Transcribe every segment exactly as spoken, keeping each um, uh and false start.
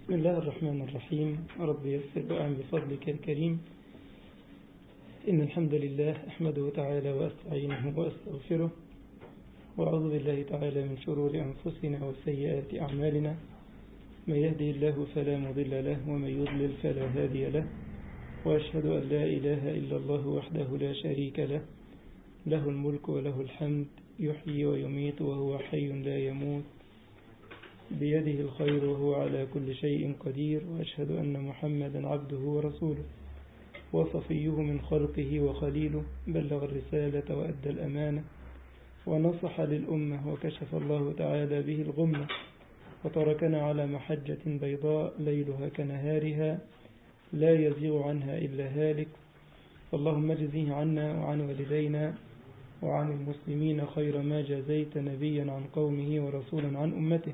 بسم الله الرحمن الرحيم. رب يسر وأعن بفضلك الكريم. إن الحمد لله أحمده تعالى وأستعينه وأستغفره، وأعوذ بالله تعالى من شرور أنفسنا وسيئات أعمالنا. من يهدي الله فلا مضل له، ومن يضلل فلا هادي له، وأشهد أن لا إله إلا الله وحده لا شريك له، له الملك وله الحمد، يحيي ويميت وهو حي لا يموت، بيده الخير وهو على كل شيء قدير. وأشهد أن محمدا عبده ورسوله وصفيه من خلقه وخليله، بلغ الرسالة وأدى الأمانة ونصح للأمة، وكشف الله تعالى به الغمة، وتركنا على محجة بيضاء ليلها كنهارها لا يزيغ عنها إلا هالك. اللهم اجزه عنا وعن والدينا وعن المسلمين خير ما جزيت نبيا عن قومه ورسولا عن أمته.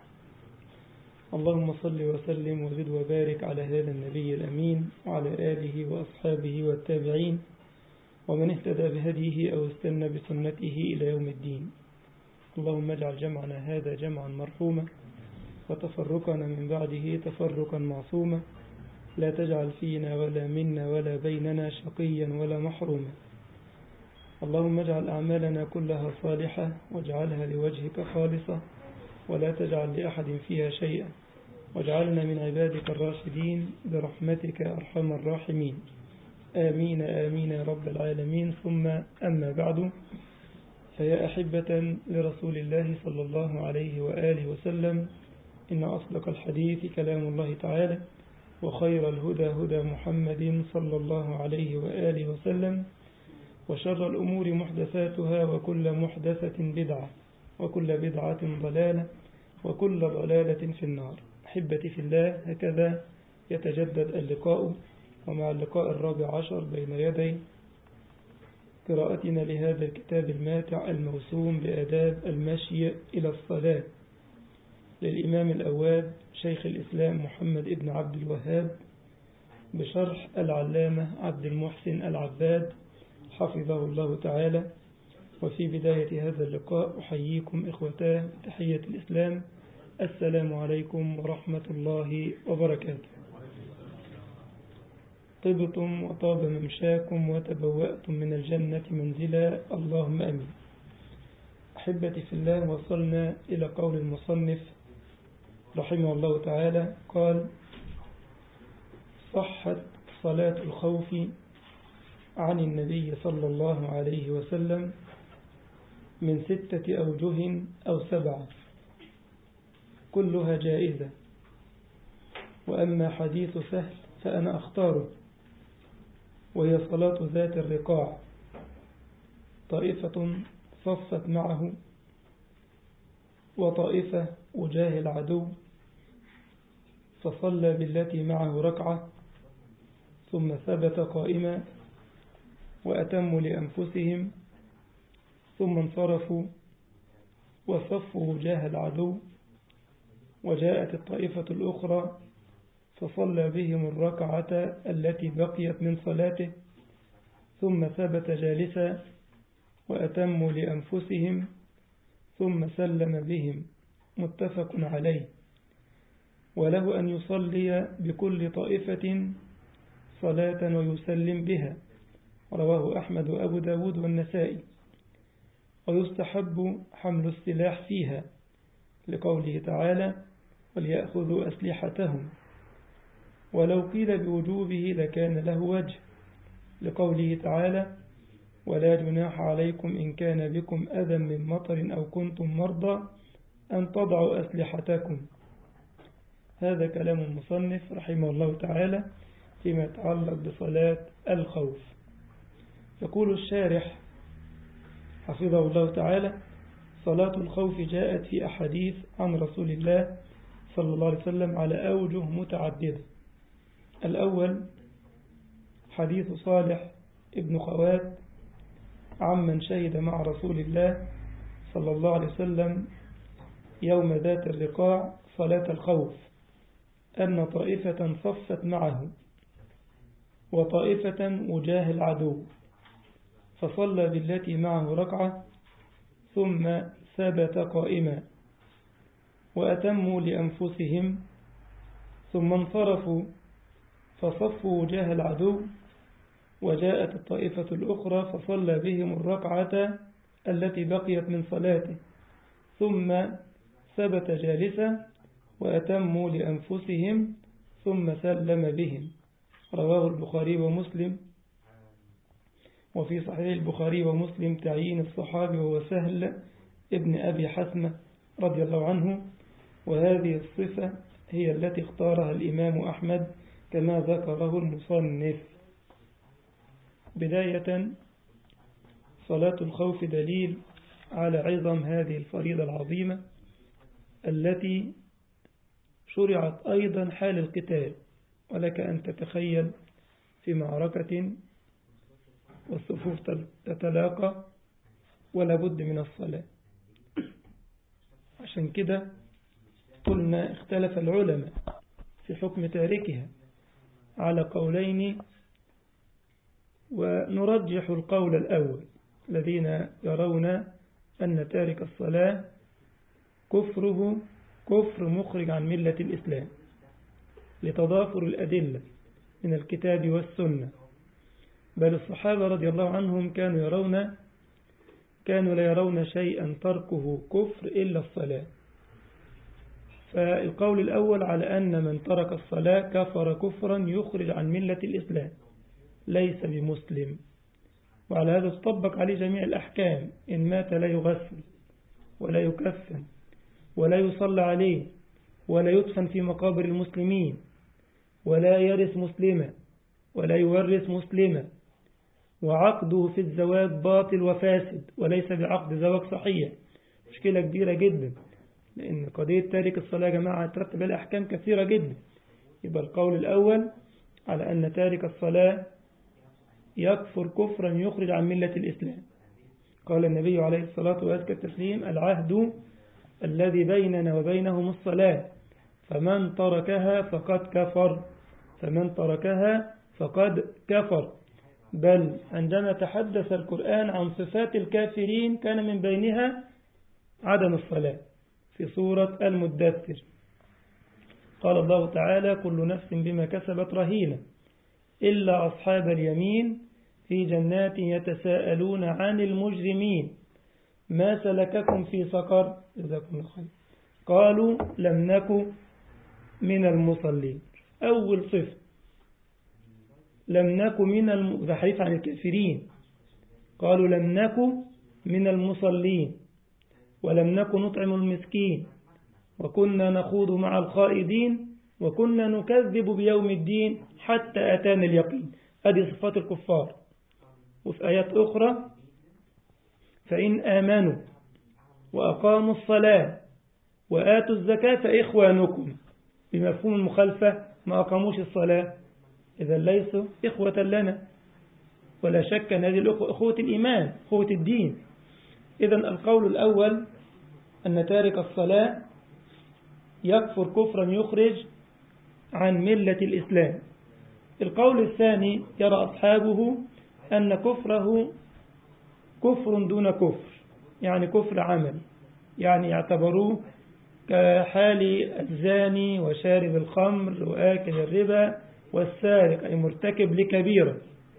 اللهم صل وسلم وزد وبارك على هذا النبي الأمين وعلى آله وأصحابه والتابعين ومن اهتدى بهديه أو استنى بسنته إلى يوم الدين. اللهم اجعل جمعنا هذا جمعا مرحوما، وتفرقنا من بعده تفرقا معصوما، لا تجعل فينا ولا منا ولا بيننا شقيا ولا محروما. اللهم اجعل أعمالنا كلها صالحة، واجعلها لوجهك خالصة، ولا تجعل لأحد فيها شيئا، واجعلنا من عبادك الراشدين برحمتك أرحم الراحمين. آمين آمين يا رب العالمين. ثم أما بعد، فيا أحبة لرسول الله صلى الله عليه وآله وسلم، إن أصدق الحديث كلام الله تعالى، وخير الهدى هدى محمد صلى الله عليه وآله وسلم، وشر الأمور محدثاتها، وكل محدثة بدعة، وكل بدعة ضلالة، وكل ضلالة في النار. أحبتي في الله، هكذا يتجدد اللقاء، ومع اللقاء الرابع عشر بين يدي قراءتنا لهذا الكتاب الماتع الموسوم بآداب المشي إلى الصلاة للإمام الأواب شيخ الإسلام محمد ابن عبد الوهاب، بشرح العلامة عبد المحسن العباد حفظه الله تعالى. وفي بداية هذا اللقاء أحييكم إخوتاه بتحية الإسلام، السلام عليكم ورحمة الله وبركاته. طبتم وطاب ممشاكم وتبوأتم من الجنة منزلا، اللهم أمين. أحبتي في الله، وصلنا إلى قول المصنف رحمه الله تعالى، قال: صحت صلاة الخوف عن النبي صلى الله عليه وسلم من ستة أوجه أو سبعة، كلها جائزة. وأما حديث سهل فأنا أختاره، وهي صلاة ذات الرقاع. طائفة صفت معه، وطائفة وجاه العدو، فصلى بالتي معه ركعة، ثم ثبت قائما، وأتموا لأنفسهم، ثم انصرفوا وصفوا وجاه العدو. وجاءت الطائفة الأخرى فصلى بهم الركعة التي بقيت من صلاته، ثم ثبت جالسا وأتموا لأنفسهم، ثم سلم بهم، متفق عليه. وله أن يصلي بكل طائفة صلاة ويسلم بها، رواه أحمد وأبو داود والنسائي. ويستحب حمل السلاح فيها، لقوله تعالى: وليأخذوا أسلحتهم. ولو قيل بوجوبه لكان له وجه، لقوله تعالى: ولا جناح عليكم إن كان بكم أذى من مطر أو كنتم مرضى أن تضعوا أسلحتكم. هذا كلام المصنف رحمه الله تعالى فيما يتعلق بصلاة الخوف. يقول الشارح حفظه الله تعالى: صلاة الخوف جاءت في أحاديث عن رسول الله صلى الله عليه وسلم على أوجه متعددة. الأول حديث صالح ابن خوات عمن شهد مع رسول الله صلى الله عليه وسلم يوم ذات الرقاع صلاة الخوف، أن طائفة صفت معه، وطائفة وجاه العدو، فصلى بالتي معه ركعة، ثم ثبت قائما، وأتموا لأنفسهم، ثم انصرفوا فصفوا وجاه العدو، وجاءت الطائفة الأخرى فصلى بهم الركعة التي بقيت من صلاته، ثم ثبت جالسا وأتموا لأنفسهم ثم سلم بهم. رواه البخاري ومسلم. وفي صحيح البخاري ومسلم تعيين الصحابي وهو سهل ابن أبي حثمة رضي الله عنه، وهذه الصفة هي التي اختارها الإمام أحمد كما ذكره المصنف. بداية، صلاة الخوف دليل على عظم هذه الفريضة العظيمة التي شرعت أيضا حال القتال، ولك أن تتخيل في معركة والصفوف تتلاقى ولا بد من الصلاة. عشان كده قلنا اختلف العلماء في حكم تاركها على قولين، ونرجح القول الأول الذين يرون أن تارك الصلاة كفره كفر مخرج عن ملة الإسلام لتضافر الأدلة من الكتاب والسنة. بل الصحابة رضي الله عنهم كانوا يرون كانوا لا يرون شيئا تركه كفر إلا الصلاة. فالقول الأول على أن من ترك الصلاة كفر كفرا يخرج عن ملة الإسلام ليس بمسلم، وعلى هذا تطبق عليه جميع الأحكام. إن مات لا يغسل ولا يكفن ولا يصلى عليه ولا يدفن في مقابر المسلمين ولا يرث مسلما ولا يورث مسلما، وعقده في الزواج باطل وفاسد وليس بعقد زواج صحيح. مشكلة كبيرة جدا، لأن قضية تارك الصلاة يا جماعة ترتب على أحكام كثيرة جدا. يبقى القول الأول على أن تارك الصلاة يكفر كفرا يخرج عن ملة الإسلام. قال النبي عليه الصلاة وأزكى التسليم: العهد الذي بيننا وبينهم الصلاة، فمن تركها فقد كفر فمن تركها فقد كفر. بل عندما تحدث القرآن عن صفات الكافرين كان من بينها عدم الصلاة في سورة المدثر. قال الله تعالى: كل نفس بما كسبت رهينة إلا أصحاب اليمين في جنات يتساءلون عن المجرمين ما سلككم في سقر جزاكم الله خير قالوا لم نكن من المصلين. أول صفة لم نكن من الم... ده حديث عن الكافرين. قالوا لم نكن من المصلين ولم نكن نطعم المسكين وكنا نخوض مع الخائضين وكنا نكذب بيوم الدين حتى أتانا اليقين. هذه صفات الكفار. وفي آيات أخرى: فإن آمنوا وأقاموا الصلاة وآتوا الزكاة فإخوانكم. بمفهوم المخالفة ما أقاموش الصلاة إذا ليسوا إخوة لنا، ولا شك أن هذه الأخوة أخوة الإيمان أخوة الدين. إذا القول الأول أن تارك الصلاة يكفر كفرا يخرج عن ملة الإسلام. القول الثاني يرى أصحابه أن كفره كفر دون كفر، يعني كفر عمل، يعني يعتبروه كحال الزاني وشارب الخمر وآكل الربا والسارق، أي مرتكب لكبيرة.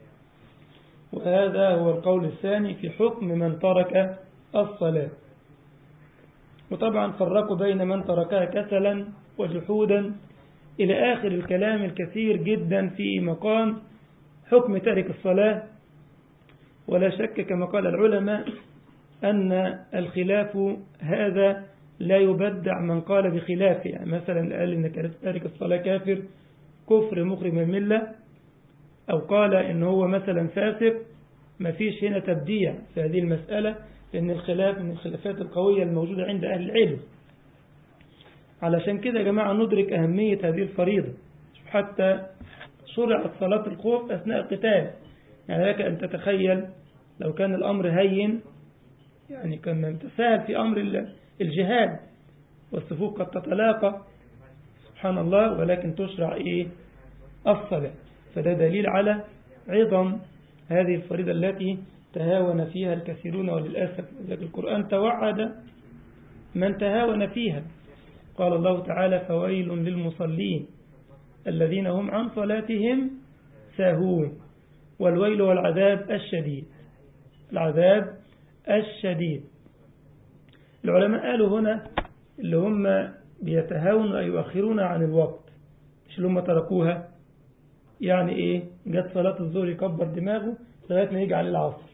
وهذا هو القول الثاني في حكم من ترك الصلاة. وطبعا فرقوا بين من تركها كسلا وجحودا إلى آخر الكلام الكثير جدا في مقام حكم تارك الصلاة. ولا شك كما قال العلماء أن الخلاف هذا لا يبدع من قال بخلافه. يعني مثلا قال إن تارك الصلاة كافر كفر مخرج من الملة، أو قال إن هو مثلا فاسق، ما فيش هنا تبديع في هذه المسألة، لأن الخلاف من الخلافات القوية الموجودة عند أهل العلم. علشان كده يا جماعة ندرك أهمية هذه الفريضة، حتى شرعت صلاة الخوف أثناء القتال. يعني لك أن تتخيل لو كان الأمر هين، يعني كان تساهل في أمر الجهاد والصفوف قد تتلاقى سبحان الله، ولكن تشرع إيه؟ الصلاة. فده دليل على عظم هذه الفريضة التي تهاون فيها الكثيرون، وللأسف لكن القرآن توعد من تهاون فيها. قال الله تعالى: فويل للمصلين الذين هم عن صلاتهم ساهون. والويل والعذاب الشديد، العذاب الشديد. العلماء قالوا هنا اللي هم بيتهاونوا أي يؤخرون عن الوقت، مش اللي هم تركوها. يعني إيه؟ جت صلاة الظهر يكبر دماغه لغاية ما يجي عليه العصر،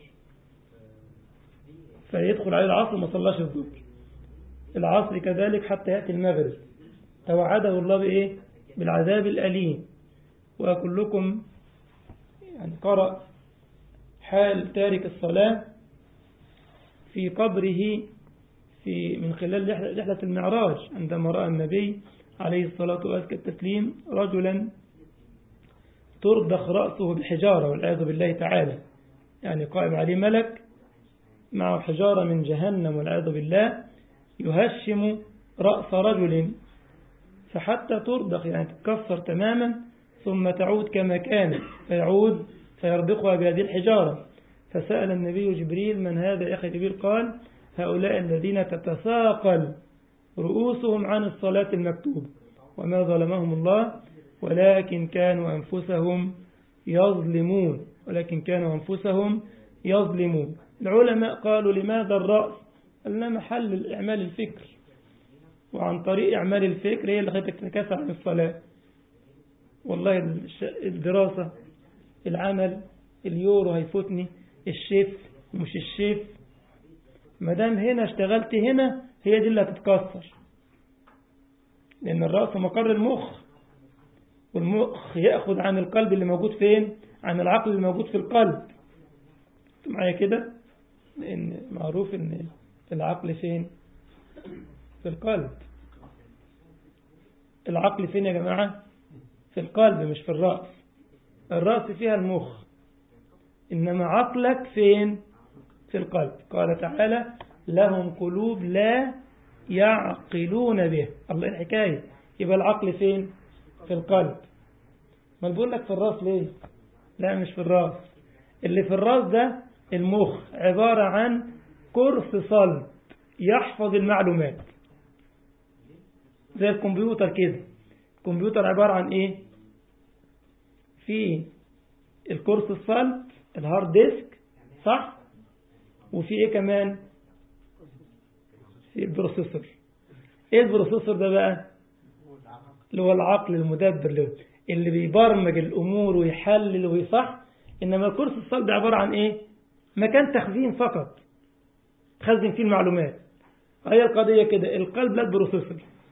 فيدخل عليه العصر وما صلاش الظهر، العصر كذلك حتى يأتي المغرب، توعده الله بإيه؟ بالعذاب الأليم. وكلكم يعني قرأ حال تارك الصلاة في قبره في من خلال رحلة المعراج، عندما رأى النبي عليه الصلاة وأزكى التسليم رجلا ترضخ رأسه بالحجارة والعياذ بالله تعالى، يعني قائم عليه ملك مع حجارة من جهنم والعياذ بالله يهشم رأس رجل، فحتى ترضخ يعني تتكسر تماما ثم تعود كما كانت، فيعود فيرضخها بهذه الحجارة. فسأل النبي جبريل: من هذا يا أخي جبريل؟ قال: هؤلاء الذين تتثاقل رؤوسهم عن الصلاة المكتوبة، وما ظلمهم الله ولكن كانوا أنفسهم يظلمون، ولكن كانوا أنفسهم يظلمون. العلماء قالوا: لماذا الرأس؟ قالنا محل إعمال الفكر، وعن طريق إعمال الفكر هي اللي خلتك تتكاسل عن الصلاة. والله الدراسة، العمل، اليورو هيفوتني، الشيف مش الشيف، مدام هنا اشتغلت هنا هي دي اللي هتتكسر، لأن الرأس مقر المخ، والمخ يأخذ عن القلب اللي موجود فين؟ عن العقل اللي موجود في القلب. معايا كده؟ لأن معروف أن العقل فين؟ في القلب. العقل فين يا جماعة؟ في القلب مش في الرأس. الرأس فيها المخ، إنما عقلك فين؟ في القلب. قال تعالى: لهم قلوب لا يعقلون به. الله الحكاية. يبقى العقل فين؟ في القلب. ما بقول لك في الرأس ليه؟ لا مش في الرأس. اللي في الرأس ده المخ، عبارة عن كرس صلب يحفظ المعلومات زي الكمبيوتر كده. الكمبيوتر عبارة عن ايه؟ في الكرس الصلب الهارد ديسك، صح؟ وفي ايه كمان؟ في البروسيسور. ايه البروسيسور ده بقى؟ اللي هو العقل المدبر له، اللي بيبرمج الامور ويحلل ويصح. انما الكرس الصلب عبارة عن ايه؟ مكان تخزين فقط، تخزن فيه المعلومات. هي القضية كده، القلب لا البروسيسور،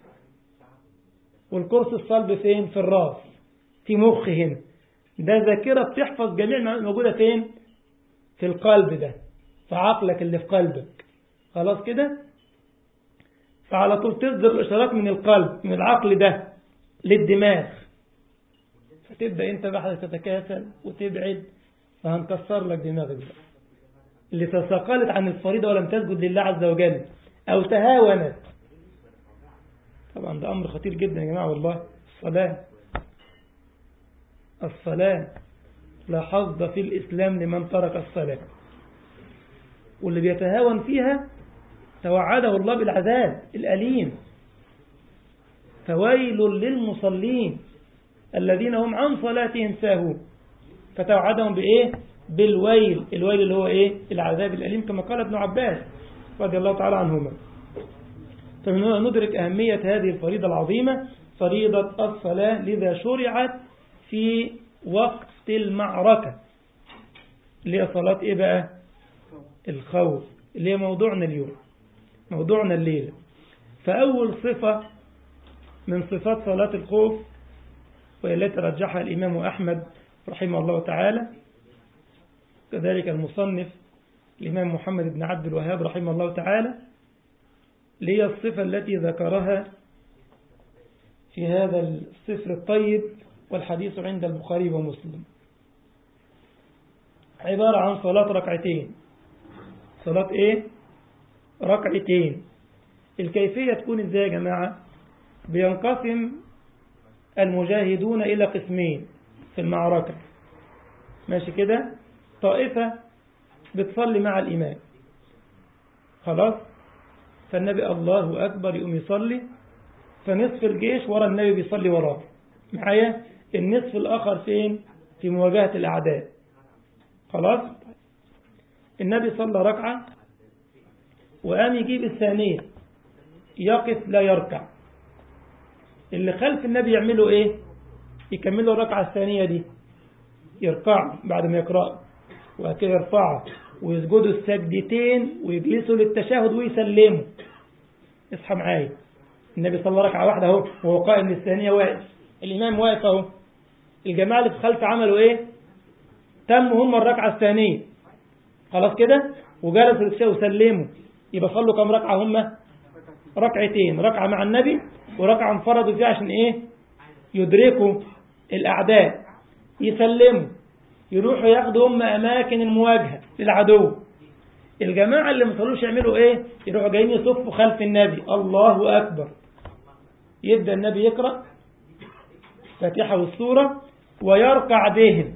والكرس الصلب فين؟ في الراس، في مخ هنا، ده ذاكرة بتحفظ جميع المعلومات موجودة فين؟ في القلب ده، في عقلك اللي في قلبك. خلاص كده؟ فعلى طول تصدر الإشارات من القلب، من العقل ده للدماغ، فتبدأ انت بقى تتكاسل وتبعد، فهنكسر لك دماغك بقى اللي تثاقلت عن الفريضة ولم تسجد لله عز وجل أو تهاونت. طبعا ده أمر خطير جدا يا جماعة والله. الصلاة الصلاة لا حظ في الإسلام لمن ترك الصلاة، واللي بيتهاون فيها توعده الله بالعذاب الأليم. فويل للمصلين الذين هم عن صلاتهم ساهون، فتوعدهم بإيه؟ بالويل. الويل اللي هو إيه؟ العذاب الأليم، كما قال ابن عباس رضي الله تعالى عنهما. فمن ندرك أهمية هذه الفريضة العظيمة، فريضة الصلاة، لذا شرعت في وقت المعركة، اللي هي صلاة إيه بقى؟ الخوف، اللي هي موضوعنا اليوم، موضوعنا الليلة. فأول صفة من صفات صلاة الخوف، وهي التي رجحها الإمام أحمد رحمه الله تعالى، كذلك المصنف الإمام محمد بن عبد الوهاب رحمه الله تعالى، اللي هي الصفة التي ذكرها في هذا السفر الطيب، والحديث عند البخاري ومسلم. عبارة عن صلاة ركعتين. صلاة إيه؟ ركعتين. الكيفية تكون إزاي يا جماعة؟ بينقسم المجاهدون إلى قسمين في المعركة، ماشي كده؟ طائفة بتصلي مع الإمام، خلاص، فالنبي الله أكبر يقوم يصلي، فنصف الجيش ورا النبي بيصلي وراه، معايا؟ النصف الآخر فين؟ في مواجهة الأعداء. خلاص؟ النبي صلى ركعة وقام يجيب الثانية، يقف لا يركع. اللي خلف النبي يعملوا ايه؟ يكملوا الركعة الثانية دي، يركعوا بعد ما يقرأوا وكده يرفعوا ويسجدوا السجدتين ويجلسوا للتشهد ويسلموا. اصحى معايا، النبي صلى ركعة واحدة اهو وهو قائم للثانية واقف، الإمام واقف اهو، الجماعة اللي في خلف عملوا ايه؟ تموا هم الركعة الثانية خلاص كده وجلسوا للتشهد وسلموا. يبقى صلوا كم ركعة؟ هم ركعتين، ركعة مع النبي وركعة انفردوا فيها عشان ايه؟ يدركوا الأعداء، يسلموا، يروحوا ياخدوا هم أماكن المواجهة للعدو. الجماعة اللي ما صلوش يعملوا ايه؟ يروحوا جايين يصفوا خلف النبي، الله أكبر، يبدأ النبي يقرأ فاتحة والسورة ويركع بهم.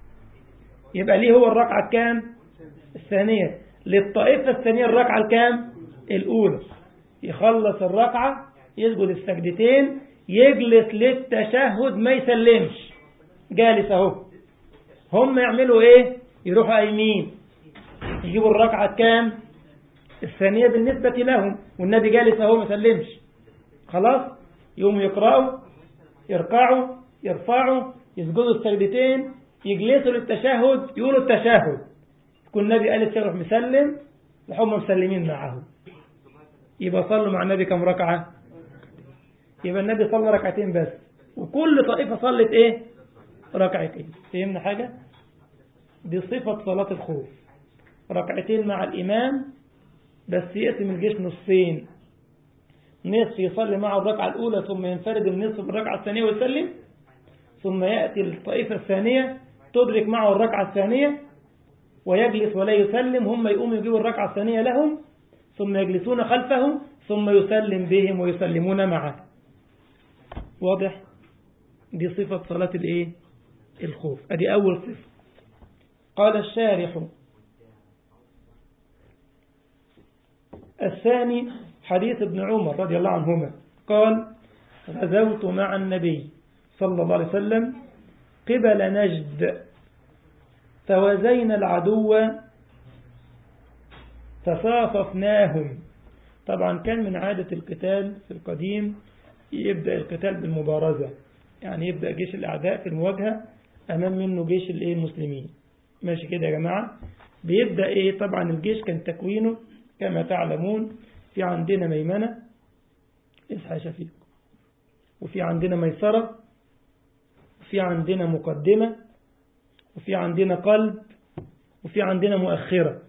يبقى ليه هو الركعة الكام؟ الثانية. للطائفة الثانية الركعة الكام؟ الأولى. يخلص الركعة يسجد السجدتين يجلس للتشهد ما يسلمش، جالس اهو. هم يعملوا ايه؟ يروحوا قايمين يجيبوا الركعة الكام؟ الثانية بالنسبة لهم، والنبي جالس اهو ما يسلمش. خلاص؟ يقوموا يقرأوا، يركعوا، يرفعوا، يسجدوا السجدتين، يجلسوا للتشهد، يقولوا التشهد، يكون النبي قال التشهد مسلم وهم مسلمين معه. يبقى صلوا مع النبي كم ركعة؟ يبقى النبي صلى ركعتين بس وكل طائفة صلت ايه؟ ركعتين. فهمنا حاجة؟ دي صفة صلاة الخوف، ركعتين مع الإمام بس يقسم الجيش نصين، نصف يصلي مع الركعة الأولى ثم ينفرد النصف بالركعة الثانية ويسلم، ثم يأتي الطائفة الثانية تدرك معه الركعة الثانية ويجلس ولا يسلم، هم يقوموا يجيبوا الركعة الثانية لهم ثم يجلسون خلفه ثم يسلم بهم ويسلمون معه. واضح؟ دي صفة صلاة الايه؟ الخوف. ادي اول صفة. قال الشارح الثاني حديث ابن عمر رضي الله عنهما قال غزوت مع النبي صلى الله عليه وسلم قبل نجد فوازينا العدو فصاففناهم. طبعا كان من عادة القتال في القديم يبدأ القتال بالمبارزة، يعني يبدأ جيش الأعداء في المواجهة أمام منه جيش الايه؟ المسلمين. ماشي كده يا جماعة؟ بيبدأ إيه؟ طبعا الجيش كان تكوينه كما تعلمون، في عندنا ميمنة، اصحى شفيق، وفي عندنا ميسرة، وفي عندنا مقدمة، وفي عندنا قلب، وفي عندنا مؤخرة.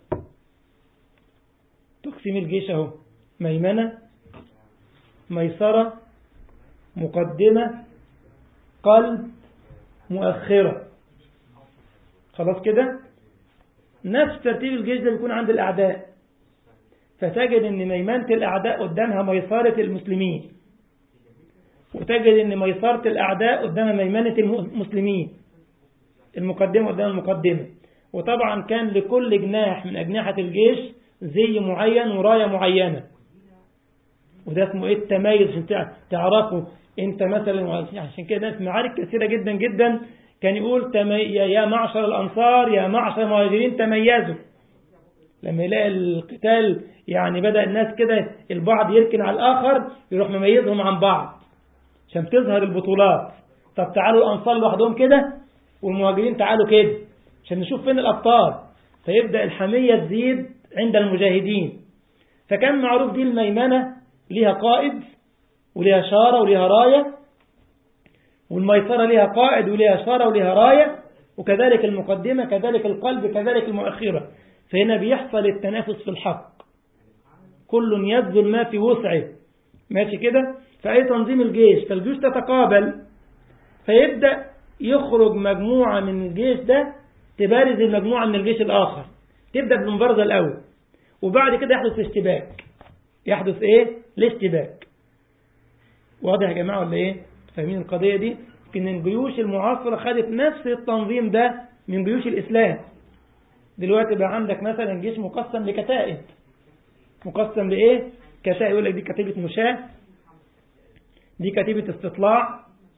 تقسيم الجيش اهو: ميمنة، ميسرة، مقدمة، قلب، مؤخرة. خلاص كده؟ نفس ترتيب الجيش ده بيكون عند الأعداء، فتجد ان ميمنة الأعداء قدامها ميسرة المسلمين، وتجد ان ميسرة الأعداء قدامها ميمنة المسلمين، المقدمة قدام المقدمة. وطبعا كان لكل جناح من أجنحة الجيش زي معين وراية معينة، وده اسمه ايه؟ التميز، عشان تعرفوا انت مثلا. عشان كده في معارك كثيرة جدا جدا كان يقول تمي... يا معشر الأنصار يا معشر المهاجرين تميزوا. لما يلاقي القتال يعني بدأ الناس كده البعض يركن على الآخر يروح مميزهم عن بعض عشان تظهر البطولات. طب تعالوا الأنصار لوحدهم كده والمهاجرين تعالوا كده عشان نشوف فين الأبطال، فيبدأ الحمية تزيد عند المجاهدين. فكان معروف دي الميمنة ليها قائد وليها شارة وليها راية، والميسرة ليها قائد وليها شارة وليها راية، وكذلك المقدمة، كذلك القلب، كذلك المؤخرة. فهنا بيحصل التنافس في الحق، كل يبذل ما في وسعه. ماشي كده؟ فأي تنظيم الجيش، فالجيوش تتقابل، فيبدأ يخرج مجموعة من الجيش ده تبارز المجموعة من الجيش الآخر، تبدأ بالمبارزة الأول، وبعد كده يحدث اشتباك. يحدث ايه؟ الاشتباك. واضح يا جماعة ولا ايه؟ فاهمين القضية دي؟ ان الجيوش المعاصرة خدت نفس التنظيم ده من جيوش الإسلام. دلوقتي بقى عندك مثلا جيش مقسم لكتائب. مقسم لإيه؟ كتائب. يقول لك دي كتيبة مشاة، دي كتيبة استطلاع،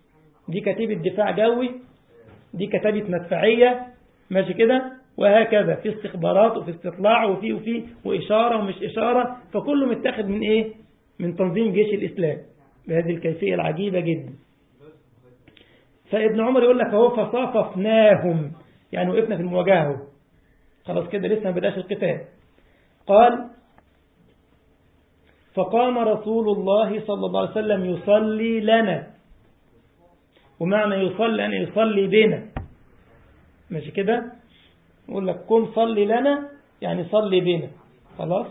دي كتيبة دفاع جوي، دي كتيبة مدفعية، ماشي كده، وهكذا في استخبارات وفي استطلاع وفي وفي وإشارة ومش إشارة، فكله متاخد من إيه؟ من تنظيم جيش الإسلام بهذه الكيفية العجيبة جدا. فابن عمر يقول لك هو فصاففناهم، يعني وقفنا في المواجهة، خلاص كده لسه ما بدأش القتال. قال فقام رسول الله صلى الله عليه وسلم يصلي لنا، ومعنى يصلي أن يصلي بنا، ماشي كده، يقول لك قم صلي لنا يعني صلي بنا، خلاص.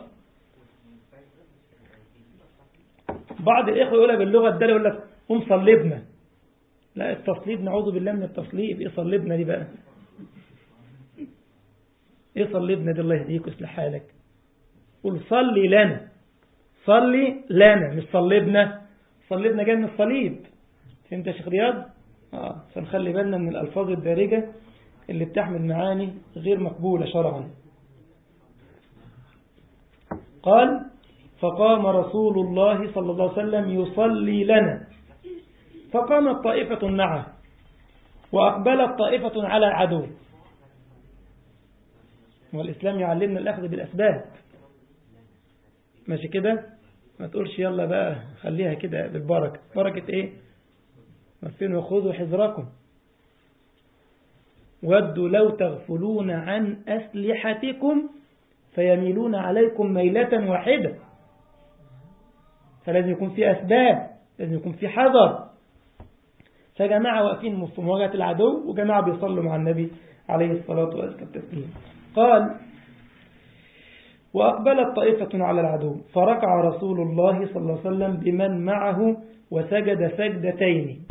بعض الإخوة يقولها باللغة الدارجة، يقول لك قم صلي بنا. لا، التصليب نعوذ بالله من التصليب. ايه صلي بنا دي بقى؟ ايه صلي بنا دي؟ الله يهديك ويصلح حالك. قل صلي لنا، صلي لنا مش صلي بنا. صلي بنا جاي من الصليب، فهمت يا شيخ رياض؟ اه فنخلي بالنا من الألفاظ الدارجة اللي بتحمل معاني غير مقبولة شرعا. قال فقام رسول الله صلى الله عليه وسلم يصلي لنا، فقامت طائفة معه وأقبلت طائفة على العدو. والإسلام يعلمنا الأخذ بالأسباب، ماشي كده، ما تقولش يلا بقى خليها كده بالبركة. بركة ايه؟ مثلوا وخذوا حذركم ودوا لو تغفلون عن أسلحتكم فيميلون عليكم ميلة واحدة. فلازم يكون في أسباب، لازم يكون في حذر. فجماعة واقفين في مواجهة العدو، وجماعة بيصلوا مع النبي عليه الصلاة والسلام. قال وأقبلت طائفة على العدو فركع رسول الله صلى الله عليه وسلم بمن معه وسجد سجدتين،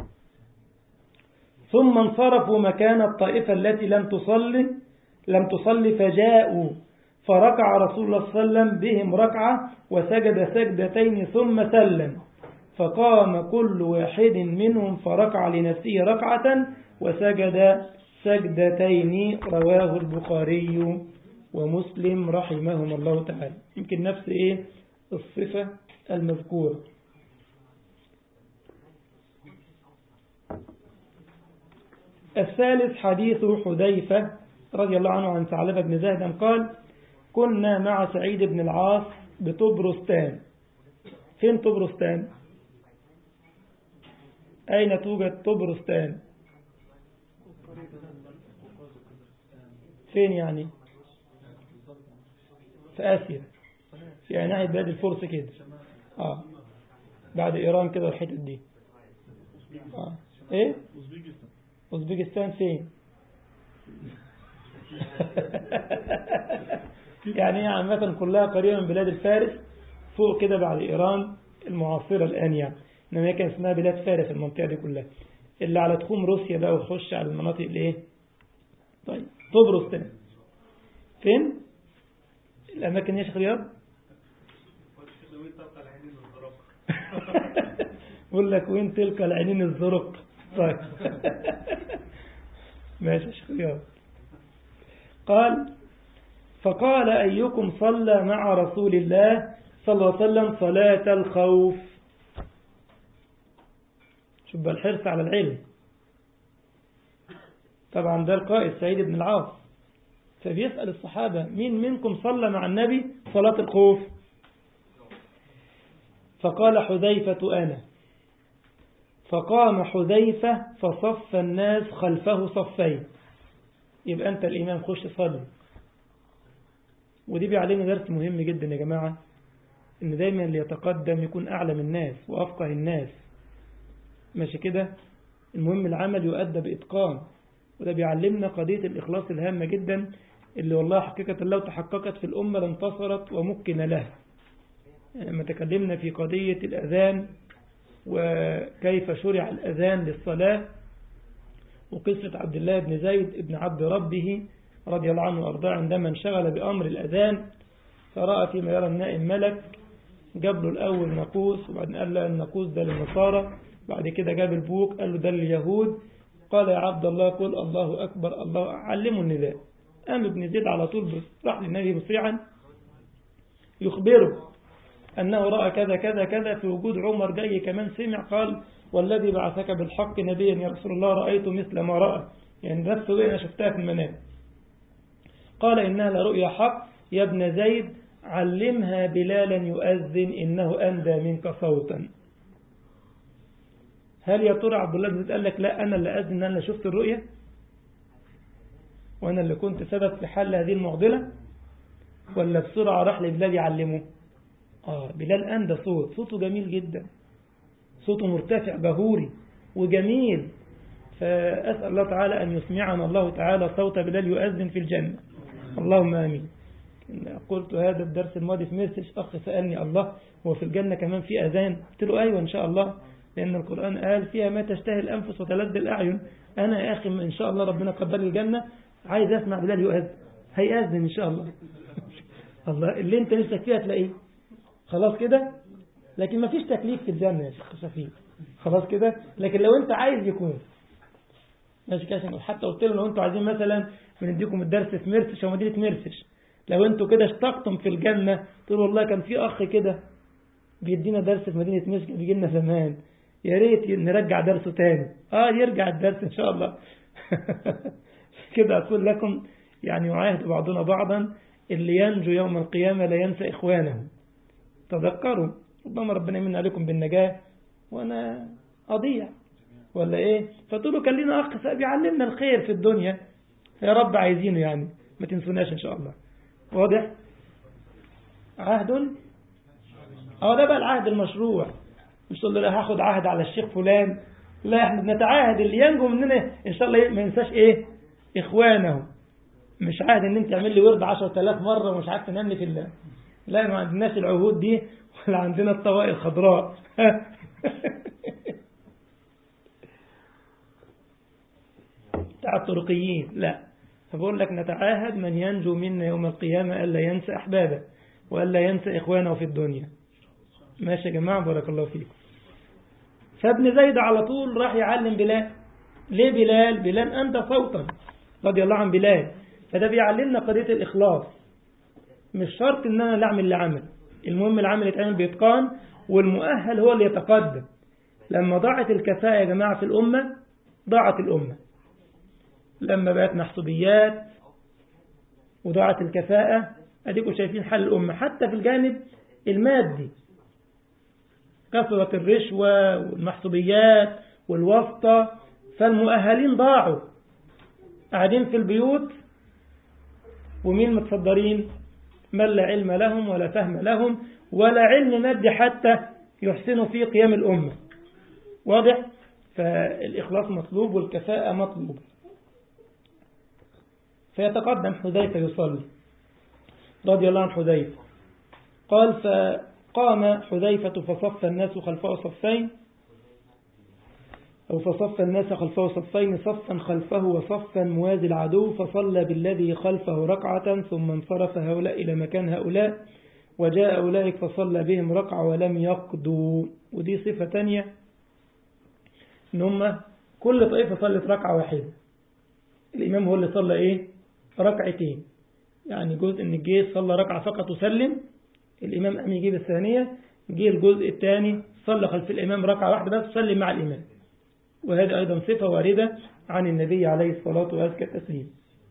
ثم انصرفوا مكان الطائفة التي لم تصلي لم تصلي فجاءوا فركع رسول الله صلى الله عليه وسلم بهم ركعة وسجد سجدتين ثم سلم، فقام كل واحد منهم فركع لنفسه ركعة وسجد سجدتين. رواه البخاري ومسلم رحمهم الله تعالى. يمكن نفس ايه الصفة المذكورة. الثالث حديث حذيفة رضي الله عنه عن ثعلبة بن زهدم قال كنا مع سعيد بن العاص بطبرستان. فين طبرستان؟ أين توجد طبرستان؟ فين يعني؟ في آسيا، يعني ناحية بلاد الفرس كده، آه بعد إيران كده والحتت دي. آه إيه؟ أوزبكستان فين؟ يعني عامة كلها قريبة من بلاد الفارس فوق كده بعد إيران المعاصرة الآن، يعني إنما هي كان اسمها بلاد فارس المنطقة دي كلها، اللي على تخوم روسيا بقى وتخش على المناطق اللي إيه. طيب طبرستان فين؟ الأماكن يا شيخ رياض؟ بقول لك وين تلك العينين الزرق. طيب ماشي يا شيخ رياض. قال فقال أيكم صلى مع رسول الله صلى الله عليه وسلم صلاة الخوف. شوف الحرص على العلم. طبعا ده القائد سعيد بن العاص، فبيسأل الصحابة مين منكم صلى مع النبي صلاة الخوف؟ فقال حذيفة أنا. فقام حذيفة فصف الناس خلفه صفين. يبقى أنت الإمام خش صلي. ودي بيعلمنا درس مهم جدا يا جماعة، إن دايما اللي يتقدم يكون أعلم الناس وأفقه الناس، ماشي كده. المهم العمل يؤدى بإتقان، وده بيعلمنا قضية الإخلاص الهامة جدا اللي والله حقيقة لو تحققت في الأمة لانتصرت ومكن لها. لما تكلمنا في قضية الأذان وكيف شرع الأذان للصلاة، وقصة عبد الله بن زيد بن عبد ربه رضي الله عنه وأرضاه عندما انشغل بأمر الأذان فرأى فيما يرى النائم ملك، جاب له الأول ناقوس، وبعدين قال له الناقوس ده للنصارى، بعد كده جاب البوق قال له ده لليهود، قال يا عبد الله قل الله أكبر الله، علمه النداء. قام ابن زيد على طول راح للنبي مسرعا يخبره أنه رأى كذا كذا كذا في وجود عمر جاي كمان سمع، قال والذي بعثك بالحق نبيا يا رسول الله رأيت مثل ما رأى، يعني نفس الرؤيا أنا شفتها في المنام. قال إنها لرؤيا حق يا ابن زيد، علمها بلالا يؤذن إنه أندى منك صوتا. هل يا ترى عبد الله بن زيد قال لك لا أنا اللي أذن، أنا اللي شفت الرؤيا وأنا اللي كنت سبب في حل هذه المعضلة، ولا بسرعة راح لبلال يعلمه؟ آه بلال أندى صوت، صوته جميل جدا، صوته مرتفع بهوري وجميل. فأسأل الله تعالى أن يسمعنا الله تعالى صوت بلال يؤذن في الجنة، اللهم آمين. قلت هذا الدرس الماضي في مرسش، أخ سألني الله هو في الجنة كمان في أذان؟ قلت له أيوة إن شاء الله، لأن القرآن قال فيها ما تشتهي الأنفس وتلذ الأعين. أنا يا أخي إن شاء الله ربنا قبل الجنة عايز أسمع بلال يؤذن، هيأذن إن شاء الله. الله اللي أنت نفسك فيها تلاقيه، خلاص كده. لكن ما فيش تكليف في الجنة يا شيخ شفيق، خلاص كده. لكن لو أنت عايز يكون ماشي كده. حتى قلت له لو أنتوا عايزين مثلا بنديكم الدرس في مرسش أو مدينة مرسش، لو أنتوا كده اشتقتم في الجنة تقول والله كان في أخ كده بيدينا درس في مدينة مرسش بيجي لنا زمان، يا ريت نرجع درسه تاني. آه يرجع الدرس إن شاء الله. كده أقول لكم يعني يعاهد بعضنا بعضا، اللي ينجو يوم القيامة لا ينسى إخوانه. تذكروا ربما ربنا يمن عليكم بالنجاة وأنا أضيع ولا إيه؟ فتقولوا كان لنا أخ بيعلمنا الخير في الدنيا يا رب، عايزينه يعني ما تنسوناش إن شاء الله. واضح؟ عهد اه ده بقى العهد المشروع، مش تقول له هاخد عهد على الشيخ فلان، لا احنا نتعاهد اللي ينجو مننا ان شاء الله ما ينساش ايه اخوانه. مش عهد ان انت تعمل لي ورد عشرة آلاف مرة ومش عارف تنام لي في الله، لا ما عندناش العهود دي ولا عندنا الطوائل الخضراء. بتاع الطرقيين لا. فبقول لك نتعاهد من ينجو منا يوم القيامة ألا ينسى أحبابه وألا ينسى إخوانه في الدنيا. ماشي يا جماعة بارك الله فيكم. فابن زيد على طول راح يعلم بلال. ليه بلال؟ بلال أنت صوتا رضي الله عن بلال. فده بيعلمنا قضية الإخلاص، مش شرط إن أنا اللي أعمل اللي عمل، المهم العمل يتعمل بإتقان والمؤهل هو اللي يتقدم. لما ضاعت الكفاءة يا جماعة في الأمة ضاعت الأمة، لما بقت محسوبيات وضاعت الكفاءة أديكم شايفين حل الأمة. حتى في الجانب المادي كثرت الرشوة والمحسوبيات والواسطة، فالمؤهلين ضاعوا قاعدين في البيوت، ومين متصدرين؟ من لا علم لهم ولا فهم لهم ولا علم مادي حتى يحسنوا فيه قيام الأمة. واضح؟ فالإخلاص مطلوب والكفاءة مطلوب. فيتقدم حذيفة يصلي رضي الله عن حذيفة. قال فقام حذيفة فصف الناس خلفه صفين، أو فصف الناس خلفه صفين، صفا خلفه وصفا موازي العدو، فصلى بالذي خلفه ركعة ثم انصرف هؤلاء إلى مكان هؤلاء وجاء أولئك فصلى بهم ركعة ولم يقضوا. ودي صفة تانية إن هم كل طائفة صلت ركعة واحدة، الإمام هو اللي صلى إيه؟ ركعتين. يعني جزء من الجيش صلى ركعة فقط وسلم، الإمام قام يجيب الثانية، جه الجزء الثاني صلى خلف الإمام ركعة واحدة بس سلم مع الإمام. وهذا أيضا صفة واردة عن النبي عليه الصلاة والسلام.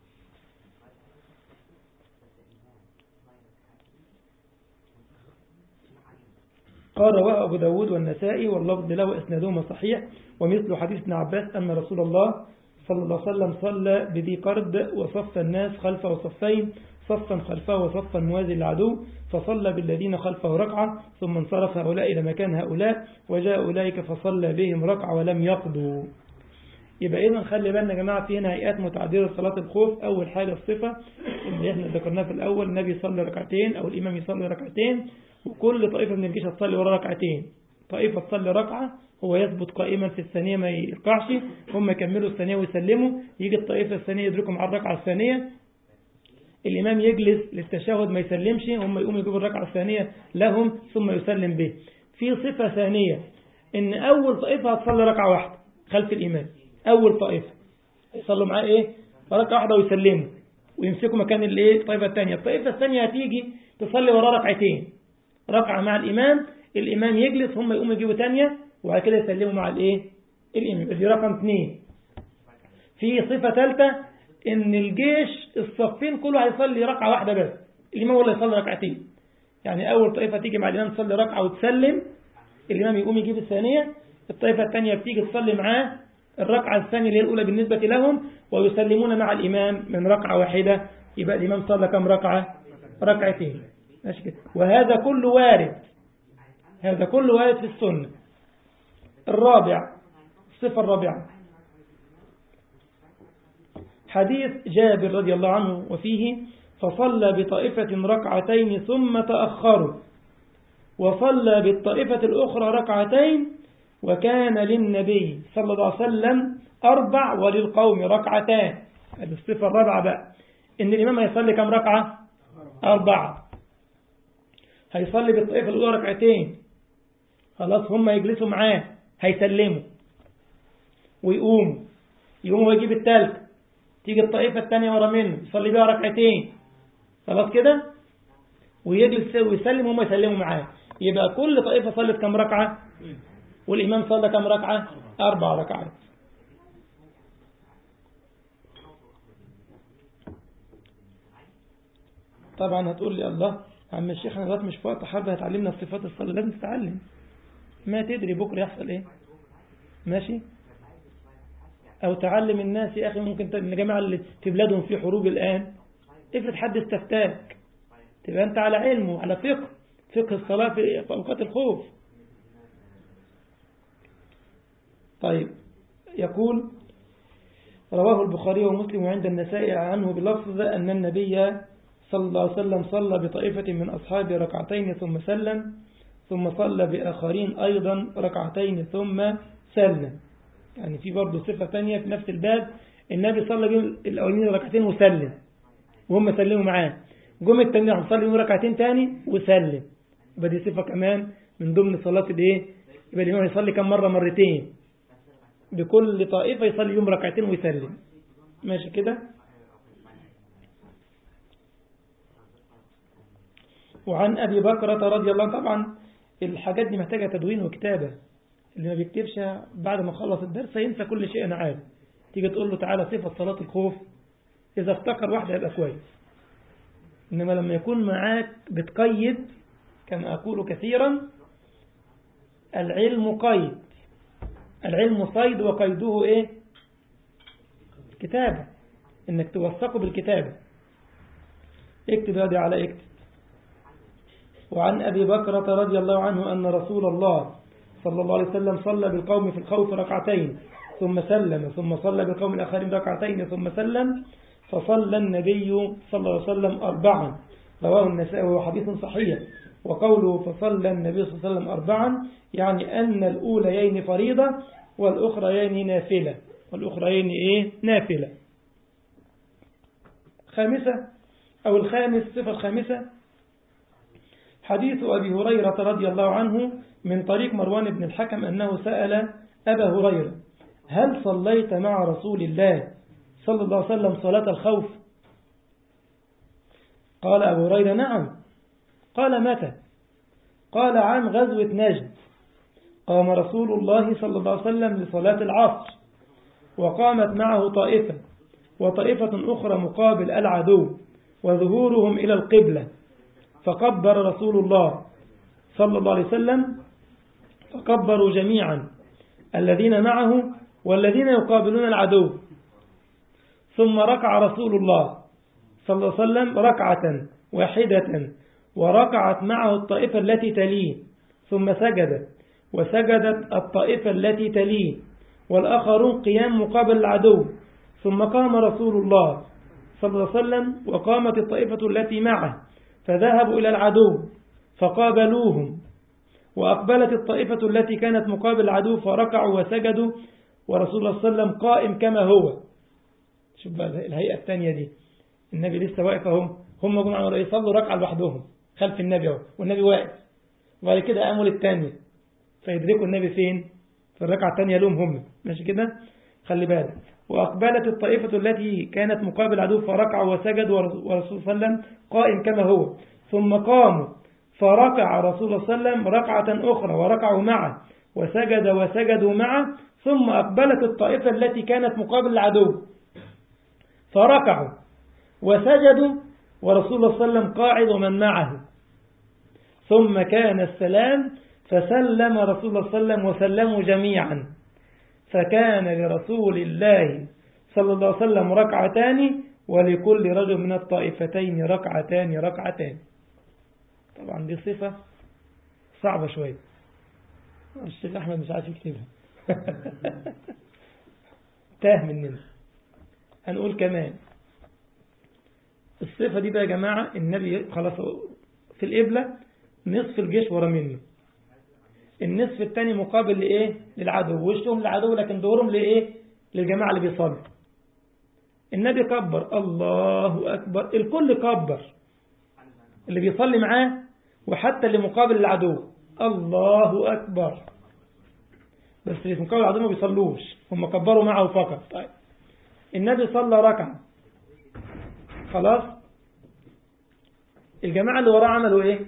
قال رواه أبو داود والنسائي واللفظ له إسنادهما صحيح، ومثل حديث ابن عباس أن رسول الله صلى الله عليه وسلم صلى بذي قرد وصف الناس خلفه صفين، صفا خلفه وصفا موازي للعدو، فصلى بالذين خلفه ركعة ثم انصرف هؤلاء إلى مكان هؤلاء وجاء أولئك فصلى بهم ركعة ولم يقضوا. يبقى إذن خلي بالنا يا جماعة في هنا هيئات متعددة صلاة الخوف. أول حاجة الصفة اللي احنا ذكرناها في الأول، النبي يصلي ركعتين أو الإمام يصلي ركعتين، وكل طائفة من الجيش تصلي ورا ركعتين. طائفة تصلي ركعة هو يثبت قائما في الثانية ما يركعش، هم يكملوا الثانية ويسلموا، يجي الطائفة الثانية يدركهم على الركعة الثانية، الإمام يجلس للتشهد ما يسلمش، هم يقوموا يجيبوا الركعة الثانية لهم ثم يسلم به. في صفة ثانية إن أول طائفة هتصلي ركعة واحدة خلف الإمام، أول طائفة يصلوا معاه إيه؟ ركعة واحدة ويسلموا ويمسكوا مكان الإيه؟ الطائفة الثانية. الطائفة الثانية هتيجي تصلي وراه ركعتين، ركعة مع الإمام، الإمام يجلس هم يقوموا يجيبوا ثانية وبعد كده يسلموا مع الايه الإمام. دي رقم اثنين. في صفة ثالثة ان الجيش الصفين كله هيصلي ركعة واحدة بس، الإمام ولا يصلي ركعتين. يعني أول طائفة تيجي مع الإمام تصلي ركعة وتسلم، الإمام يقوم يجيب الثانية، الطائفة الثانية بتيجي تصلي معاه الركعة الثانية اللي هي الأولى بالنسبة لهم، ويسلمون مع الإمام من ركعة واحدة. يبقى الإمام صلى كم ركعة؟ ركعتين. ماشي كده. وهذا كله وارد، هذا كله وارد في السنة. الرابع، الصفة الرابعة، حديث جابر رضي الله عنه وفيه فصلى بطائفة ركعتين ثم تأخروا وصلى بالطائفة الأخرى ركعتين وكان للنبي صلى الله عليه وسلم أربع وللقوم ركعتان. هذه الصفة الرابعة بقى، إن الإمام هيصلي كم ركعة؟ أربعة. هيصلي بالطائفة الأولى ركعتين، خلاص هم يجلسوا معاه، هيسلموا ويقوموا، يقوموا ويجيب الثالثة، تيجي الطائفة الثانية ورا منه يصلي بها ركعتين، خلاص كده، ويجلس ويسلم وهم يسلموا معاه. يبقى كل طائفة صلت كم ركعة؟ والإمام صلى كم ركعة؟ أربع ركعات. طبعا هتقول لي الله عم الشيخ احنا دلوقتي مش في وقت حرب هتعلمنا صفات الصلاة، لازم تتعلم، ما تدري بكرة يحصل ايه. ماشي؟ او تعلم الناس يا اخي، ممكن الجماعة اللي في بلادهم في حروب الآن، افرض حد استفتاك تبقى انت على علم وعلى فقه فقه الصلاة في أوقات الخوف. طيب، يقول رواه البخاري ومسلم وعند النسائي عنه بلفظ أن النبي صلى الله عليه وسلم صلى بطائفة من أصحابه ركعتين ثم سلم، ثم صلى بآخرين أيضا ركعتين ثم سلم. يعني في برضه صفة ثانية في نفس الباب، النبي صلى بهم الأولين ركعتين وسلم وهم سلموا معاه، جم التانيين راح صلي ركعتين تاني وسلم. يبقى دي صفة كمان من ضمن صلاة الايه؟ يبقى الإمام يصلي كم مرة؟ مرتين، بكل طائفة يصلي يوم ركعتين ويسلم. ماشي كده. وعن أبي بكرة رضي الله عنه، طبعا الحاجات دي محتاجة تدوين وكتابة، اللي ما بيكتبش بعد ما خلص الدرس ينسى كل شيء. أنا عارف تيجي تقول له تعالى صفة صلاة الخوف، إذا افتكر واحدة يبقى كويس، إنما لما يكون معاك بتقيد، كما أقول كثيرا العلم قيد، العلم صيد وقيده إيه؟ كتابة، إنك توثقه بالكتابة. اكتب هذه على اكتب. وعن أبي بكرة رضي الله عنه أن رسول الله صلى الله عليه وسلم صلى بالقوم في الخوف ركعتين ثم سلم، ثم صلى بالقوم الآخرين ركعتين ثم سلم، فصلى النبي صلى الله عليه وسلم أربعا. رواه النسائي وهو حديث صحيح. وقوله فصلى النبي صلى الله عليه وسلم أربعا يعني أن الأوليين فريضة والأخريين نافلة، والأخريين إيه؟ نافلة. خامسة أو الخامس، صفة الخامسة، حديث أبي هريرة رضي الله عنه من طريق مروان بن الحكم أنه سأل أبا هريرة هل صليت مع رسول الله صلى الله عليه وسلم صلاة الخوف؟ قال أبو هريرة نعم. قال متى؟ قال عن غزوة نجد، قام رسول الله صلى الله عليه وسلم لصلاة العصر وقامت معه طائفة وطائفة أخرى مقابل العدو وظهورهم إلى القبلة، فكبر رسول الله صلى الله عليه وسلم، فكبروا جميعا الذين معه والذين يقابلون العدو، ثم ركع رسول الله صلى الله عليه وسلم ركعة واحدة وركعت معه الطائفة التي تليه، ثم سجد وسجدت الطائفة التي تليه والآخرون قيام مقابل العدو، ثم قام رسول الله صلى الله عليه وسلم وقامت الطائفة التي معه فذهبوا إلى العدو فقابلوهم، وأقبلت الطائفة التي كانت مقابل العدو فركعوا وسجدوا ورسول الله صلى الله عليه وسلم قائم كما هو. شوف بقى الهيئة الثانية دي، النبي لسه واقف اهو، هم جمعوا يصلوا ركعة لوحدهم خلف النبي اهو والنبي واقف، وبعد كده قاموا للثانية فيدركوا النبي فين؟ في الركعة الثانية لهم هم. ماشي كده، خلي بالك. وأقبلت الطائفة التي كانت مقابل العدو فركعوا وسجدوا ورسول صلى الله عليه وسلم قائم كما هو، ثم قاموا فركع رسول الله صلى الله عليه وسلم ركعة أخرى وركعوا معه وسجد وسجدوا معه، ثم أقبلت الطائفة التي كانت مقابل العدو فركعوا وسجدوا ورسول الله صلى الله عليه وسلم قاعد ومن معه، ثم كان السلام فسلم رسول الله صلى الله عليه وسلم وسلموا جميعا، فكان لرسول الله صلى الله عليه وسلم ركعتان ولكل رجل من الطائفتين ركعتان ركعتان. طبعا دي صفة صعبة شوية، الشيخ أحمد مش عارف يكتبها تاه مننا. هنقول كمان الصفة دي بقى يا جماعة، النبي خلاص في القبلة نصف الجيش ورا منه، النصف الثاني مقابل لإيه؟ للعدو، وشهم للعدو لكن دورهم لإيه؟ للجماعة اللي بيصلوا. النبي كبر الله أكبر، الكل كبر، اللي بيصلي معاه وحتى اللي مقابل العدو الله أكبر، بس اللي مقابل العدو ما بيصلوش، هم كبروا معه فقط. طيب النبي صلى ركعة خلاص، الجماعة اللي وراه عملوا ايه؟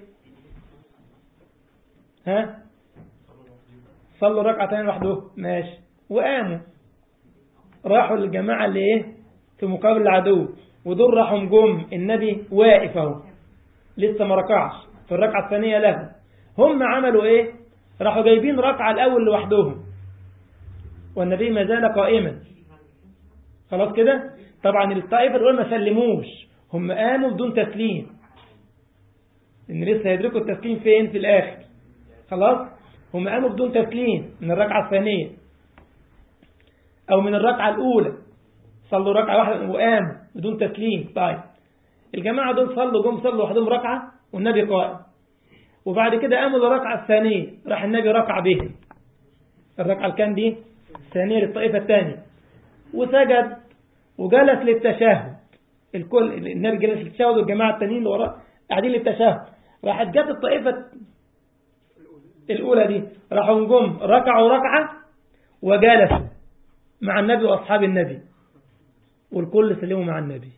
ها؟ صلوا ركعتين لوحده ماشي، وقاموا راحوا للجماعة اللي ايه؟ في مقابل العدو، ودول راحوا جم، النبي واقف اهو لسه ما ركعش في الركعة الثانية له، هم عملوا ايه؟ راحوا جايبين ركعة الأول لوحدهم والنبي ما زال قائما. خلاص كده؟ طبعا الطائفة الأولى ما سلموش، هم قاموا بدون تسليم، إن لسه هيدركوا التسليم فين؟ في الآخر. خلاص؟ هم قاموا بدون تسليم من الركعة الثانية أو من الركعة الأولى، صلوا ركعة واحدة وقاموا بدون تسليم. طيب الجماعة دول صلوا جم صلوا وحدهم ركعة والنبي قائم، وبعد كده قاموا للركعة الثانية، راح النبي ركع بهم الركعة اللي كان دي الثانية للطائفة الثانية، وسجد وجلس للتشهد. الكل النبي جلس للتشهد والجماعة التانيين اللي وراه قاعدين للتشهد. راحت جت الطائفة الأولى دي راحوا نجم ركعوا ركعة وجلسوا مع النبي وأصحاب النبي، والكل سلموا مع النبي.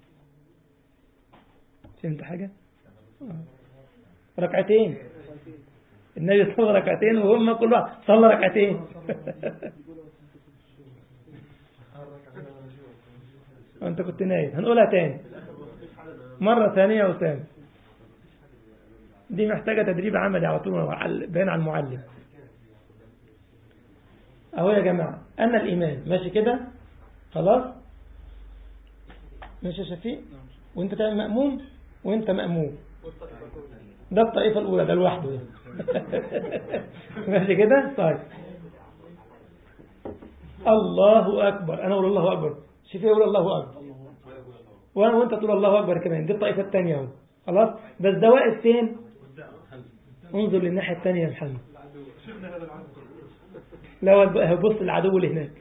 فهمت حاجة؟ ركعتين، النبي صلى ركعتين وهم كل واحد صلى ركعتين وانت كنت نايم. هنقولها تاني مرة ثانية وثانية، دي محتاجة تدريب عملي على طول بين على المعلم. اهو يا جماعة أنا الإمام ماشي كده خلاص، ماشي يا شفيق، وانت تعمل مأموم وانت مأموم، ده الطائفة الأولى ده لوحده ماشي كده. طيب الله أكبر، أنا أقول الله أكبر، شفيق يقول الله أكبر، وأنا وأنت تقول الله أكبر كمان، دي الطائفة الثانية اهو. خلاص بس ده واقف فين؟ انظر للناحية الثانية يا محمد، لا بص العدو اللي هناك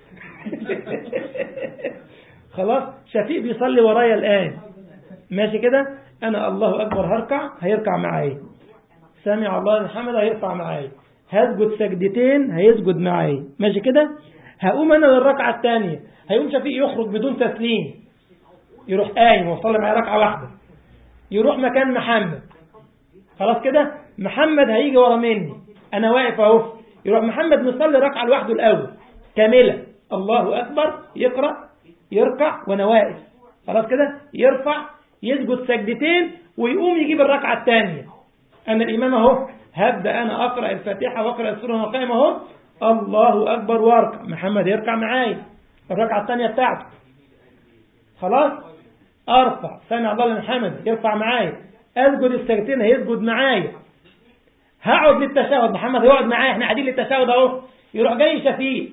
خلاص شفيق بيصلي ورايا الآن ماشي كده، أنا الله أكبر هركع، هيركع معايا، سامع الله الحمد هيرفع معايا، هسجد سجدتين هيسجد معايا ماشي كده، هقوم أنا للركعة الثانية، هيقوم شفيق يخرج بدون تسليم، يروح قايم وصلي معايا ركعة واحدة، يروح مكان محمد. خلاص كده محمد هيجي ورا مني، أنا واقف أهو، يروح محمد مصلي ركعة لوحده الأول كاملة، الله أكبر يقرأ يركع وأنا واقف. خلاص كده يرفع يسجد سجدتين ويقوم يجيب الركعة الثانية، أنا الإمام أهو، هبدأ أنا أقرأ الفاتحة وأقرأ السورة وأنا قائم أهو، الله أكبر واركع، محمد يركع معايا الركعة الثانية بتاعته. خلاص أرفع سامع الله لمن حمد يرفع معايا، أسجد السجدتين هيسجد معايا، هقعد للتشهد، محمد هيقعد معايا، احنا قاعدين للتشهد أهو، يروح جاي شفيق،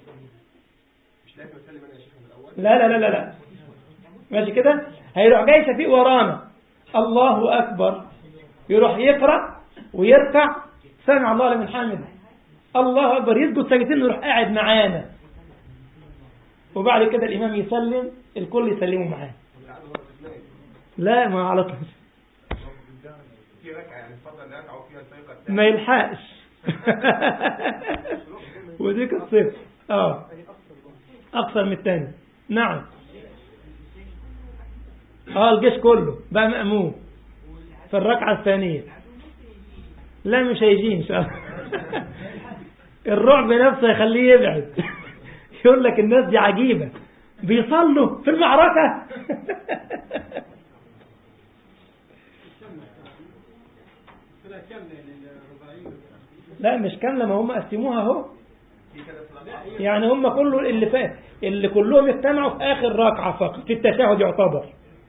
لا لا لا لا لا ماشي كده، هيروح جاي شفيق ورانا الله أكبر، يروح يقرأ ويركع سامع الله لمن حمد الله أكبر، يسجد سجدتين ويروح قاعد معانا، وبعد كده الإمام يسلم الكل يسلموا معاه. لا ما على طول ما يلحقش وديك الصفر اه أكثر من الثاني. نعم اه الجيش كله بقى مأموم في الركعة الثانية، لا مش هيجي إن شاء الله الرعب نفسه يخليه يبعد. يقول لك الناس دي عجيبة بيصلوا في المعركة. لا مش كاملة، ما هم قسموها اهو. يعني هم كله اللي فات اللي كلهم اجتمعوا في آخر ركعة فقط، في التشهد يعتبر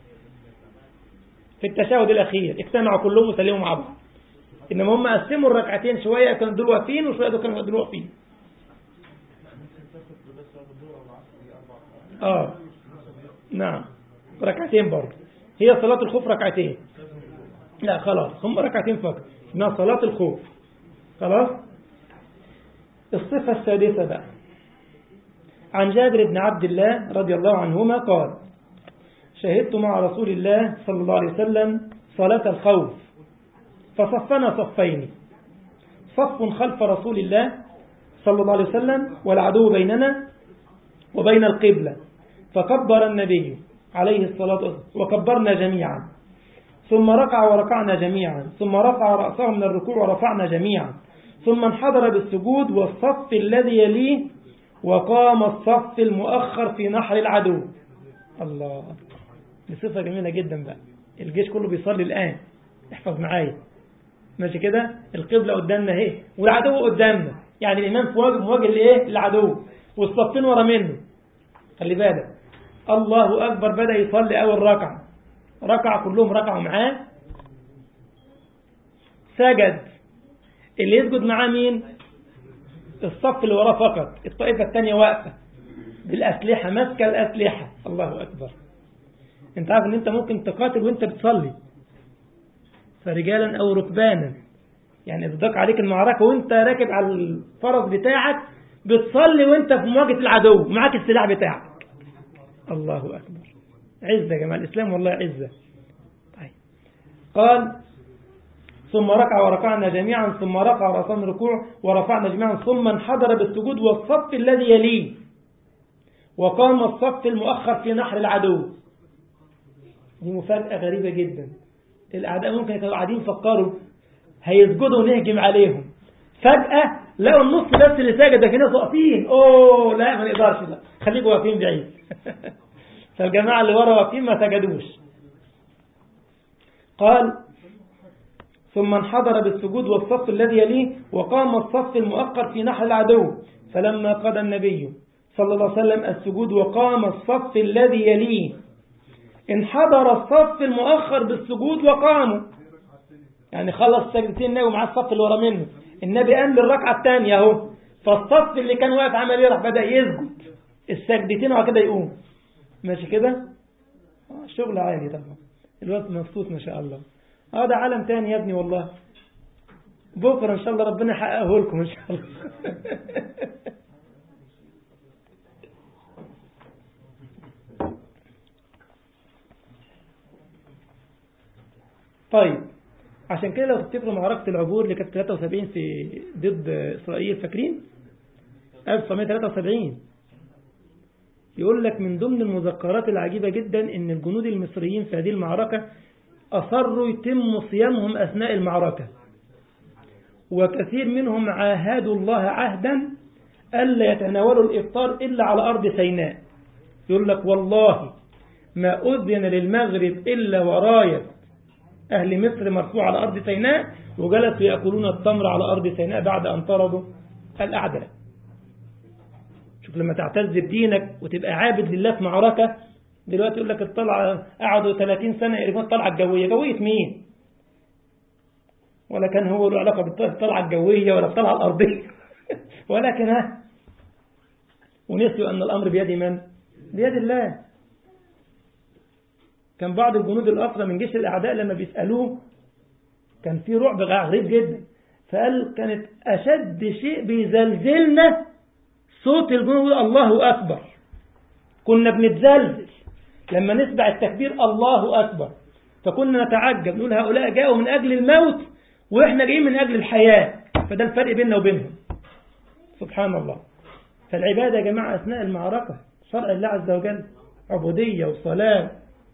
في التشهد الأخير اجتمعوا كلهم وسلموا مع بعض. إنما هم قسموا الركعتين، شوية كانوا دول واقفين وشوية دول كانوا دول واقفين. آه نعم ركعتين برضه. هي صلاة الخوف ركعتين. لا خلاص هم ركعتين فقط إنها صلاة الخوف. خلاص. الصفة السادسة بقى عن جابر بن عبد الله رضي الله عنهما قال: شهدت مع رسول الله صلى الله عليه وسلم صلاة الخوف فصفنا صفين، صف خلف رسول الله صلى الله عليه وسلم والعدو بيننا وبين القبلة، فكبر النبي عليه الصلاة والسلام وكبرنا جميعا، ثم ركع وركعنا جميعا، ثم رفع رأسه من الركوع ورفعنا جميعا، ثم انحدر بالسجود والصف الذي يليه، وقام الصف المؤخر في نحر العدو. الله، دي صفة جميلة جدا بقى. الجيش كله بيصلي الآن، احفظ معايا ماشي كده. القبلة قدامنا اهي والعدو قدامنا، يعني الإمام في واجب مواجه لإيه؟ العدو، والصفين ورا منه. خلي بالك، الله أكبر بدأ يصلي أول ركعة، ركع كلهم ركعوا معاه، سجد. اللي يسجد معاه مين؟ الصف اللي وراه فقط. الطائفة الثانية واقفة بالأسلحة، ماسكة الأسلحة. الله أكبر. انت عارف ان انت ممكن تقاتل وانت بتصلي، فرجالا او ركبانا، يعني اذا ضاق عليك المعركة وانت راكب على الفرس بتاعك بتصلي وانت في مواجهة العدو معاك السلاح بتاعك. الله أكبر. عزة يا جماعة الإسلام، والله عزة. طيب. قال: ثم ركع وركعنا جميعا، ثم رفع رأسه من الركوع ورفعنا جميعا، ثم انحدر بالسجود والصف الذي يليه، وقام الصف المؤخر في نحر العدو. دي مفاجأة غريبة جدا. الأعداء ممكن يكونوا قاعدين يفكروا هيسجدوا ونهجم عليهم، فجأة لقوا النص بس اللي ساجد، لكن الناس واقفين. اوه لا ما نقدرش، لا خليكم واقفين بعيد. فالجماعة اللي ورا واقفين ما سجدوش. قال: ثم انحدر بالسجود والصف الذي يليه، وقام الصف المؤخر في نحر العدو، فلما قضى النبي صلى الله عليه وسلم السجود وقام الصف الذي يليه، انحدر الصف المؤخر بالسجود وقاموا، يعني خلص سجدتين النبي ومعاه الصف اللي ورا منه. النبي قام للركعة الثانية اهو، فالصف اللي كان واقف عمل ايه؟ راح بدأ يسجد السجدتين وكده يقوم. ماشي كده. شغل عالي طبعا. الوقت مبسوط ما شاء الله. اه ده عالم تاني يا ابني والله. بكرة ان شاء الله ربنا يحققه لكم ان شاء الله. طيب، عشان كده لو تفتكروا معركة العبور اللي كانت ثلاثة وسبعين في ضد إسرائيل، فاكرين؟ ألف وتسعمائة وثلاثة وسبعين. يقول لك من ضمن المذكرات العجيبة جدا ان الجنود المصريين في هذه المعركة أصروا يتم صيامهم أثناء المعركة، وكثير منهم عاهدوا الله عهدا ألا يتناولوا الإفطار إلا على أرض سيناء. يقول لك والله ما أذن للمغرب إلا وراية أهل مصر مرفوع على أرض سيناء، وجلسوا يأكلون التمر على أرض سيناء بعد أن طردوا الأعداء. شوف لما تعتز بدينك وتبقى عابد لله في معركة. دلوقتي يقول لك الطلعة قعدوا ثلاثين سنة يقربون الطلعة الجوية. جوية مين؟ ولا كان هو له علاقة بالطلعة الجوية ولا بالطلعة الأرضية. ولكن ها، ونسيوا أن الأمر بيد من؟ بيد الله. كان بعض الجنود الأخرى من جيش الأعداء لما بيسألوه كان في رعب غريب جدا، فقال كانت أشد شيء بيزلزلنا صوت الجنود الله أكبر. كنا بنتزلزل لما نسمع التكبير الله أكبر، فكنا نتعجب نقول هؤلاء جاءوا من أجل الموت وإحنا جايين من أجل الحياة. فده الفرق بيننا وبينهم. سبحان الله. فالعبادة يا جماعة أثناء المعركة شرع الله عز وجل، عبودية وصلاة.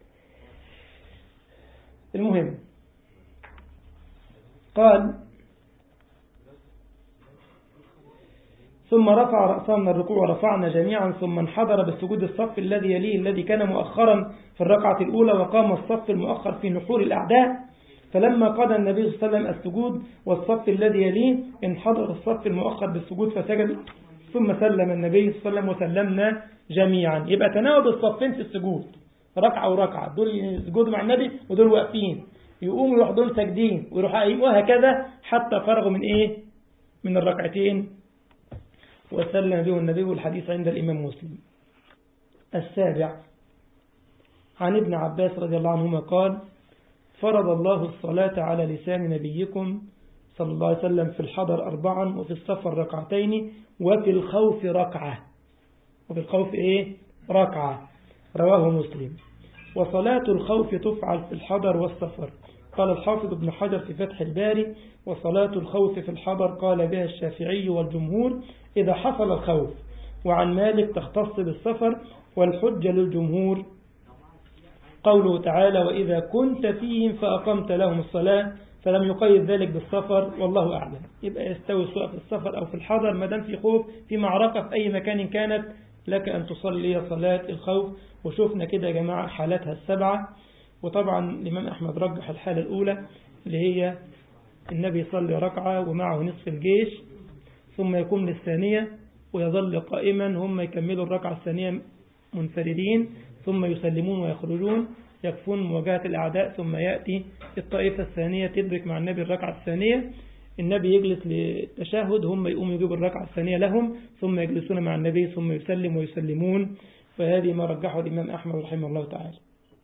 المهم قال: ثم رفع رأسه من الركوع ورفعنا جميعا، ثم انحدر بالسجود الصف الذي يليه الذي كان مؤخرا في الركعة الأولى، وقام الصف المؤخر في نحور الأعداء. فلما قضى النبي صلى الله عليه وسلم السجود والصف الذي يليه انحدر الصف المؤخر بالسجود فسجد، ثم سلم النبي صلى الله عليه وسلم وسلمنا جميعا. يبقى تناوب الصفين في السجود، ركعة وركعة، دول يسجدوا مع النبي ودول واقفين، يقوموا يروحوا دول ساجدين ويروحوا، وهكذا حتى فرغوا من ايه؟ من الركعتين وسلم به النبي. والحديث عند الإمام مسلم. السابع عن ابن عباس رضي الله عنهما قال: فرض الله الصلاة على لسان نبيكم صلى الله عليه وسلم في الحضر أربعا، وفي السفر ركعتين، وفي الخوف ركعة. وفي الخوف إيه؟ ركعة. رواه مسلم. وصلاة الخوف تفعل في الحضر والسفر. قال الحافظ ابن حجر في فتح الباري: وصلاة الخوف في الحضر قال بها الشافعي والجمهور إذا حصل الخوف، وعن مالك تختص بالسفر، والحجة للجمهور قوله تعالى: وإذا كنت فيهم فأقمت لهم الصلاة، فلم يقيد ذلك بالسفر، والله أعلم. يبقى يستوي سواء في السفر أو في الحضر، ما دام في خوف في معركة في أي مكان كانت، لك أن تصلي صلاة الخوف. وشوفنا كده يا جماعة حالاتها السبعة. وطبعا الإمام أحمد رجح الحالة الأولى اللي هي النبي يصلي ركعة ومعه نصف الجيش، ثم يقوم للثانية ويظل قائما، هم يكملوا الركعة الثانية منفردين، ثم يسلمون ويخرجون يكفون مواجهة الأعداء، ثم يأتي الطائفة الثانية تدرك مع النبي الركعة الثانية، النبي يجلس للتشهد، هم يقوموا يجيبوا الركعة الثانية لهم، ثم يجلسون مع النبي، ثم يسلم ويسلمون. فهذه ما رجحه الإمام أحمد رحمه الله تعالى.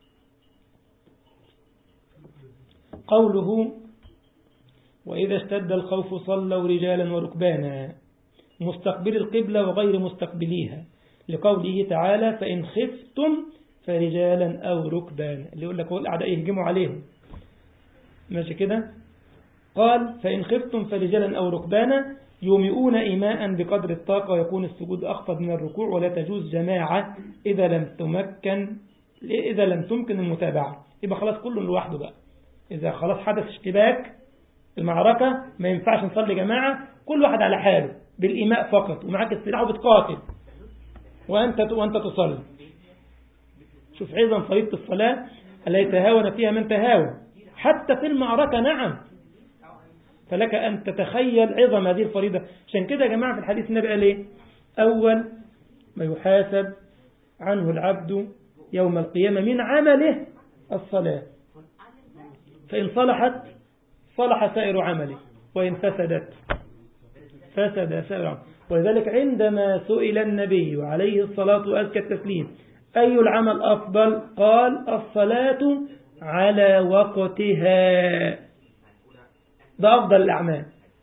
قوله: وإذا اشتد الخوف صلوا رجالا وركبانا مستقبل القبلة وغير مستقبليها، لقوله تعالى: فإن خفتم فرجالا أو ركبانا، اللي يقول لك هو الأعداء يهجموا عليهم، ماشي كده. قال: فإن خفتم فرجالا أو ركبانا يومئون إيماء بقدر الطاقة، ويكون السجود أخفض من الركوع، ولا تجوز جماعة إذا لم تمكن إذا لم تمكن المتابعة. يبقى خلاص كله لوحده بقى، إذا خلاص حدث اشتباك المعركة ما ينفعش نصلي جماعة، كل واحد على حاله بالإيماء فقط، ومعاك السلاح وبتقاتل وأنت وأنت تصلي. شوف عظم فريضة الصلاة ألا يتهاون فيها من تهاون حتى في المعركة. نعم، فلك أن تتخيل عظم هذه الفريضة. عشان كده يا جماعة في الحديث النبي قال إيه؟ أول ما يحاسب عنه العبد يوم القيامة من عمله الصلاة، فإن صلحت صلح سائر عمله، وإن فسدت فسد سائر عمله. ولذلك عندما سئل النبي عليه الصلاة وأزكى التسليم أي العمل أفضل، قال: الصلاة على وقتها، ده أفضل الأعمال.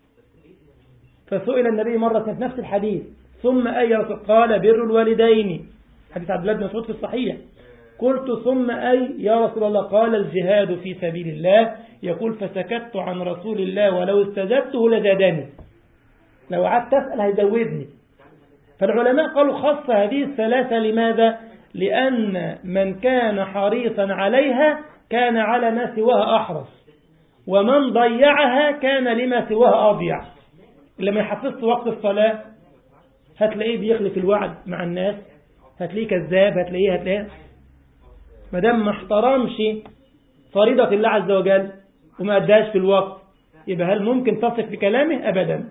فسئل النبي مرة في نفس الحديث: ثم أي؟ قال: بر الوالدين، حديث عبد الله بن مسعود في الصحيح. قلت: ثم أي يا رسول الله؟ قال: الجهاد في سبيل الله. يقول: فسكت عن رسول الله ولو استزدته لزادني، لو قعدت أسأل هيزودني. فالعلماء قالوا خص هذه الثلاثة. لماذا؟ لأن من كان حريصا عليها كان على ما سواها أحرص، ومن ضيعها كان لما سواها أضيع. لما يحفظت وقت الصلاة هتلاقيه بيخلف الوعد مع الناس، هتلاقيه كذاب، هتلاقيه هتلاقيه ما دام ما احترمش فريضة الله عز وجل وما أداش في الوقت، يبقى هل ممكن تصف بكلامه؟ أبدا.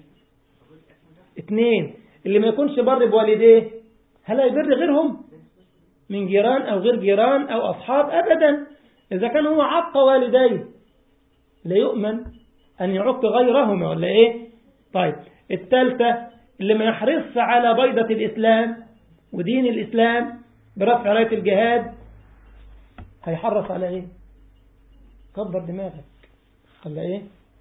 اثنين، اللي ما يكونش بر بوالديه هل هيبر غيرهم من جيران أو غير جيران أو أصحاب؟ أبدا. إذا كان هو عق والديه لا يؤمن أن يعق غيرهما، ولا إيه؟ طيب، الثالثة، اللي ما يحرص على بيضة الإسلام ودين الإسلام برفع راية الجهاد هيحرص على إيه؟ كبر دماغك، ولا إيه؟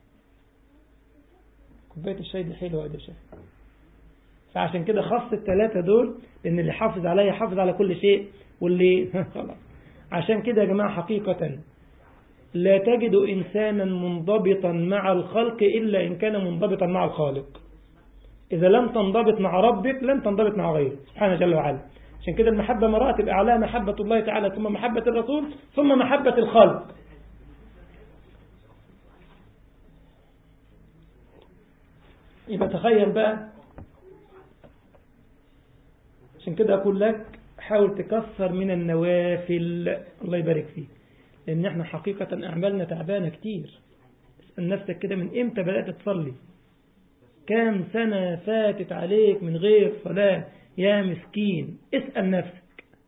كوباية الشاي دي حلوة يا شيخ. فعشان كده خص الثلاثة دول، لأن اللي حافظ عليه يحافظ على كل شيء، واللي خلاص. عشان كده يا جماعة حقيقة لا تجد إنسانا منضبطا مع الخلق إلا إن كان منضبطا مع الخالق. إذا لم تنضبط مع ربك لن تنضبط مع غيره سبحانه جل وعلا. عشان كده المحبة مراتب، أعلاها محبة الله تعالى، ثم محبة الرسول، ثم محبة الخلق. يبقى تخيل بقى عشان كده أقول لك حاول تكثر من النوافل، الله يبارك فيك، لأن احنا حقيقة أعمالنا تعبانة كتير. اسأل نفسك كده، من إمتى بدأت تصلي؟ كام سنة فاتت عليك من غير صلاة يا مسكين؟ اسأل نفسك.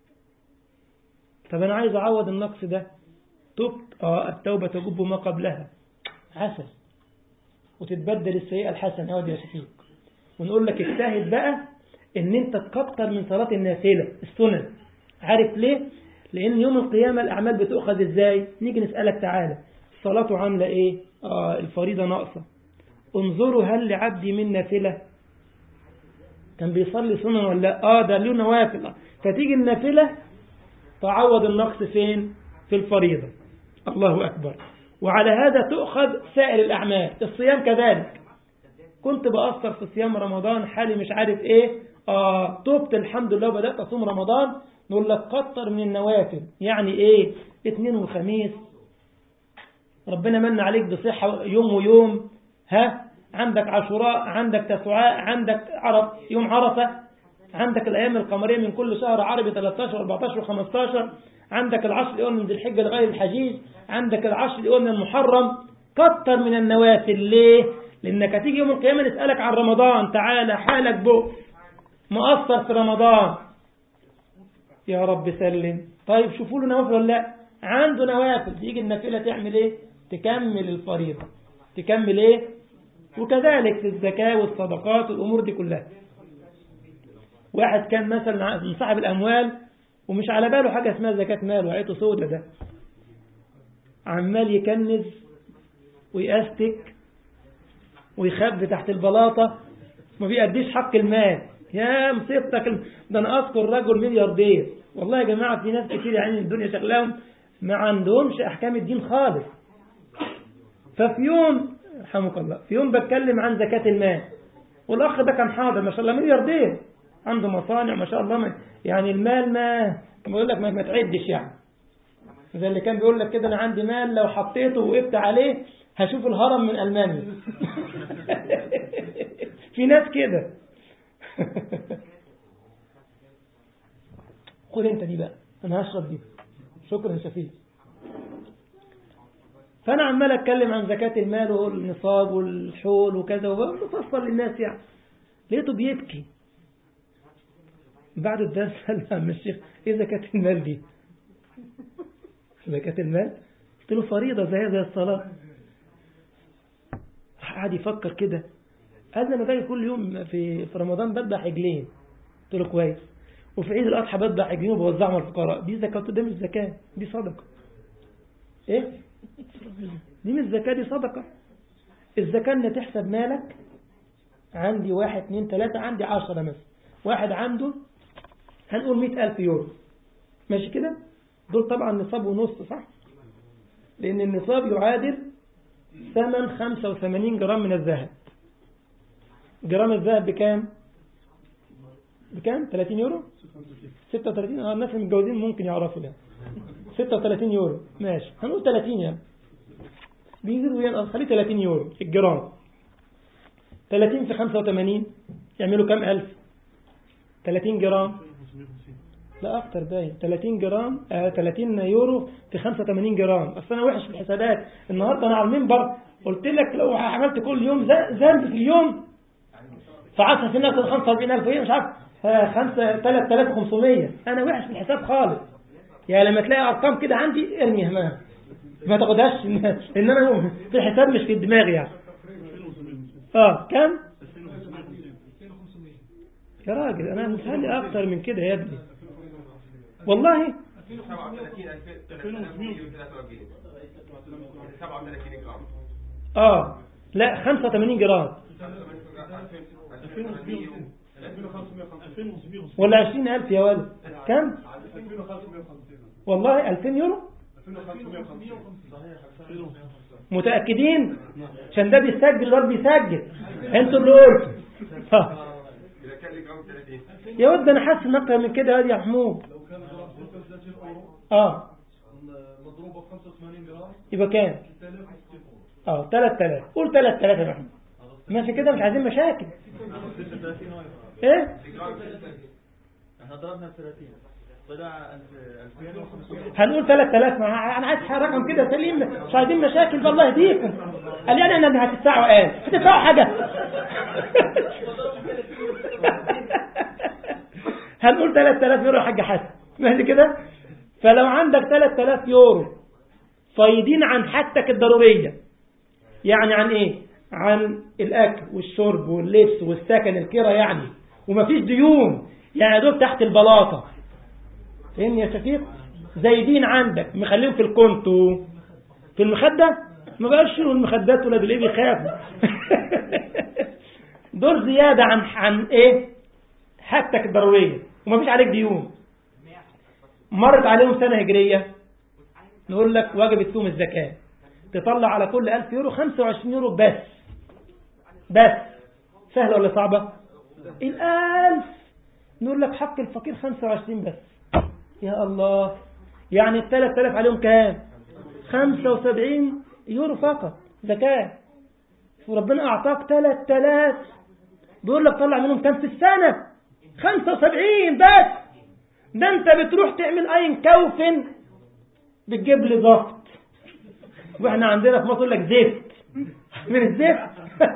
طب أنا عايز أعوض النقص ده، تبت، آه التوبة تجب ما قبلها، عسل، وتتبدل السيئة الحسنة. أود يا شفيق، ونقول لك اجتهد بقى ان انت تكتر من صلاة النافلة السنن. عارف ليه؟ لان يوم القيامة الاعمال بتؤخذ ازاي؟ نيجي نسألك تعالى الصلاة عاملة ايه؟ آه الفريضة ناقصة، انظروا هل لعبدي من نافلة؟ كان بيصلي سنن ولا لا؟ اه ده له نوافل. فتيجي النافلة تعوض النقص فين؟ في الفريضة. الله اكبر. وعلى هذا تؤخذ سائر الاعمال. الصيام كذلك، كنت بأثر في صيام رمضان حالي مش عارف ايه، آه توبت الحمد لله وبدأت أصوم رمضان. نقول لك كتر من النوافل. يعني ايه؟ اثنين وخميس ربنا من عليك بصحة يوم ويوم، ها، عندك عاشوراء، عندك تسعاء، عندك عرف يوم عرفة، عندك الأيام القمرية من كل شهر عربي ثلاثة عشر وأربعة عشر وخمسة عشر، عندك العشر الأول من ذي الحجة لغاية الحجيج، عندك العشر الأول من المحرم. كتر من النوافل. ليه؟ لأنك هتيجي يوم القيامة نسألك عن رمضان، تعالى حالك بؤس مؤثر في رمضان، يا رب سلم. طيب شوفوا له نوافل ولا لا؟ عنده نوافل. تيجي النافلة تعمل ايه؟ تكمل الفريضة، تكمل ايه؟ وكذلك في الزكاة والصدقات والأمور دي كلها. واحد كان مثلا من صاحب الأموال ومش على باله حاجة اسمها زكاة مال، وعيته سودة، ده عمال يكنز ويأستك ويخبي تحت البلاطة، ما بيأديش حق المال. يا مصيبتك. ده أنا أذكر رجل ملياردير، والله يا جماعة في ناس كتير يعني الدنيا شغلهم ما عندهمش أحكام الدين خالص. ففي يوم رحمك الله، في يوم بتكلم عن زكاة المال، والأخ ده كان حاضر ما شاء الله، ملياردير، عنده مصانع ما شاء الله، ما يعني المال ما بيقول لك ما, ما تعدش، يعني زي اللي كان بيقول لك كده أنا عندي مال لو حطيته وقفت عليه هشوف الهرم من ألمانيا. في ناس كده. خد انت دي بقى، انا هشرب دي، شكرا شفيق. فانا عمال اتكلم عن زكاة المال والنصاب والحول وكذا وبفصل للناس، يعني لقيته بيبكي بعد الدرس. قال يا عم الشيخ ايه زكاة المال دي؟ زكاة المال؟ قلت له فريضة زي زي الصلاة. قعد يفكر كده، قال لي انا باجي كل يوم في في رمضان بذبح عجلين. قلت له كويس. وفي عيد الاضحى بذبح عجلين وبوزعهم على الفقراء. دي زكاة؟ ده مش زكاة، دي صدقة. ايه؟ دي مش زكاة، دي صدقة. الزكاة ان تحسب مالك، عندي واحد اثنين ثلاثة، عندي عشرة مثلا، واحد عنده هنقول مئة ألف يورو، ماشي كده؟ دول طبعا نصاب ونص، صح؟ لأن النصاب يعادل ثمن خمسة وثمانين جرام من الذهب. جرام الذهب بكام؟ بكام؟ ثلاثين يورو؟ ستة وثلاثين. اه الناس المتجوزين ممكن يعرفوا ده. ستة وثلاثين يورو، ماشي، هنقول ثلاثين يعني. بينزلوا يعني، خليه ثلاثين يورو الجرام. ثلاثين في خمسة وثمانين يعملوا كام ألف؟ ثلاثين جرام، لا أكتر باين، ثلاثين جرام، آه ثلاثين يورو في خمسة وثمانين جرام. أصل أنا وحش في الحسابات. النهاردة أنا على المنبر قلت لك لو عملت كل يوم ذنب في اليوم فعشرة في الناس خمسة وأربعين ألف، إيه مش عارف، خمسة ثلاثة آلاف وخمسمية. أنا وحش في الحساب خالص. يعني لما تلاقي أرقام كده عندي ارميها، ما ما تاخدهاش، إن أنا في الحساب مش في دماغي يعني. آه كم؟ يا راجل أنا مثالي أكتر من كده يا ابني والله. آه لا خمسة وثمانين جرام ولا عشرين ألف يا ولد. كم؟ والله ألفين يورو. متأكدين؟ عشان ده بيسجل الواد بيسجل، انتوا اللي قلتوا. يا ود انا حاسس ان اكتر من كده يا محمود. اه مضروبه ب خمسة وثمانين جرام يبقى كام؟ اه ثلاثة آلاف. قول ثلاثة آلاف يا محمود، ماشي كده، مش عايزين مشاكل. ايه احنا ضربنا ثلاثين طلع ألفين وخمسمائة. هنقول ثلاثة آلاف. انا عايز رقم كده سليم، مش عايزين مشاكل. والله يهديكم. قال يعني انا هتدفعوا قال هتدفعوا حاجه. هنقول ثلاثة آلاف يورو يا حاج حسن، ماشي كده. فلو عندك ثلاثة آلاف يورو فايدين عن حاجتك الضروريه، يعني عن ايه؟ عن الاكل والشرب واللبس والسكن الكرة يعني، ومفيش ديون يعني، دول تحت البلاطه. فين يا شفيق؟ زايدين عندك مخليهم في الكونتو في المخدة، ما بقاش شنو المخدات ولا اللي بيخافوا. دول زيادة عن عن ايه حاجتك الضرورية ومفيش عليك ديون. مرت عليهم سنة هجرية، نقول لك واجب تصوم الزكاة، تطلع على كل ألف يورو خمسة وعشرين يورو بس. بس سهلة ولا صعبة؟ الألف نقول لك حق الفقير خمسة وعشرين بس. يا الله، يعني الثلاث آلاف عليهم كام؟ خمسة وسبعين يورو فقط زكاة. وربنا أعطاك ثلاث آلاف، بيقول لك طلع منهم كام في السنة؟ خمسة وسبعين بس. ده انت بتروح تعمل اين كوفن بتجيب لي ضغط، واحنا عندنا في مصر يقول لك زفت من الزفت.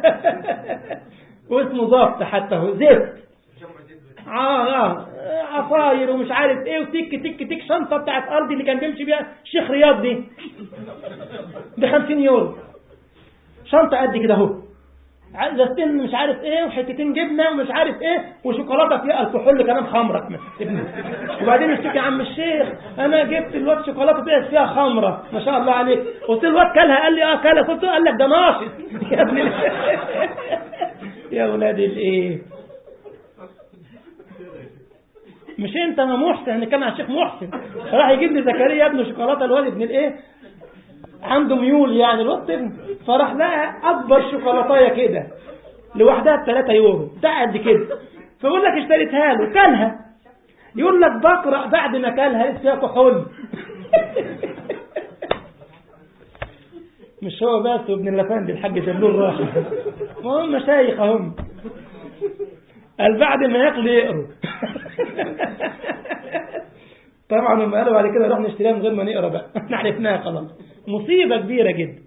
واسمه ضغط حتى هو زفت. اه اه عصاير ومش عارف ايه وتك تك تك. شنطه بتاعت ارضي اللي كان بيمشي بيها الشيخ رياض دي ب خمسين يورو، شنطه قد كده اهو، زيتين مش عارف ايه وحتتين جبنه ومش عارف ايه وشوكولاته فيها الكحول كمان خمره. وبعدين اشتكي يا عم الشيخ انا جبت الواد شوكولاته طلعت فيها خمره ما شاء الله عليك. قلت له الواد كلها، قال لي اه كلها. قلت له قال لك ده ناشط. يا ابني يا ولاد الايه، مش انت ما محسن، انا كان على الشيخ محسن راح يجيب لي زكريا ابنه شوكولاته، الواد ابن الايه عنده ميول يعني الواد ابن، فراح لقى اكبر شوكولاتايه كده لوحدها ب ثلاثة يورو ده قد كده، فيقول لك اشتريتها له كلها، يقول لك بقرا بعد ما كلها فيها كحول. مش هو بس وابن الافندي الحاج جلول راح، ما هم مشايخ هم، قال بعد ما ياكلوا يقروا. طبعا هم قالوا بعد كده نروح نشتريها من غير ما نقرا بقى، احنا عرفناها خلاص. مصيبه كبيره جدا.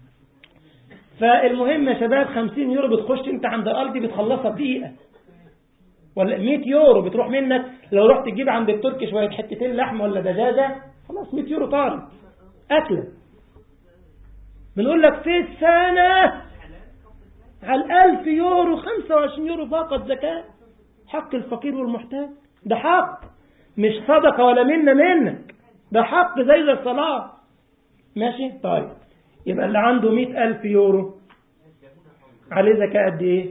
فالمهم يا شباب خمسين يورو بتخش انت عند الارض بتخلصها دقيقه، ولا مئة يورو بتروح منك. لو رحت تجيب عند التركي شويه حتتين لحم ولا دجاجه خلاص مئة يورو طارت اكله. بنقول لك في السنه على الألف يورو خمسة وعشرين يورو فقط زكاه، حق الفقير والمحتاج. ده حق مش صدقه ولا منا منك، ده حق زي الصلاه. ماشي طيب، يبقى اللي عنده مئة ألف يورو عليه زكاة قد ايه؟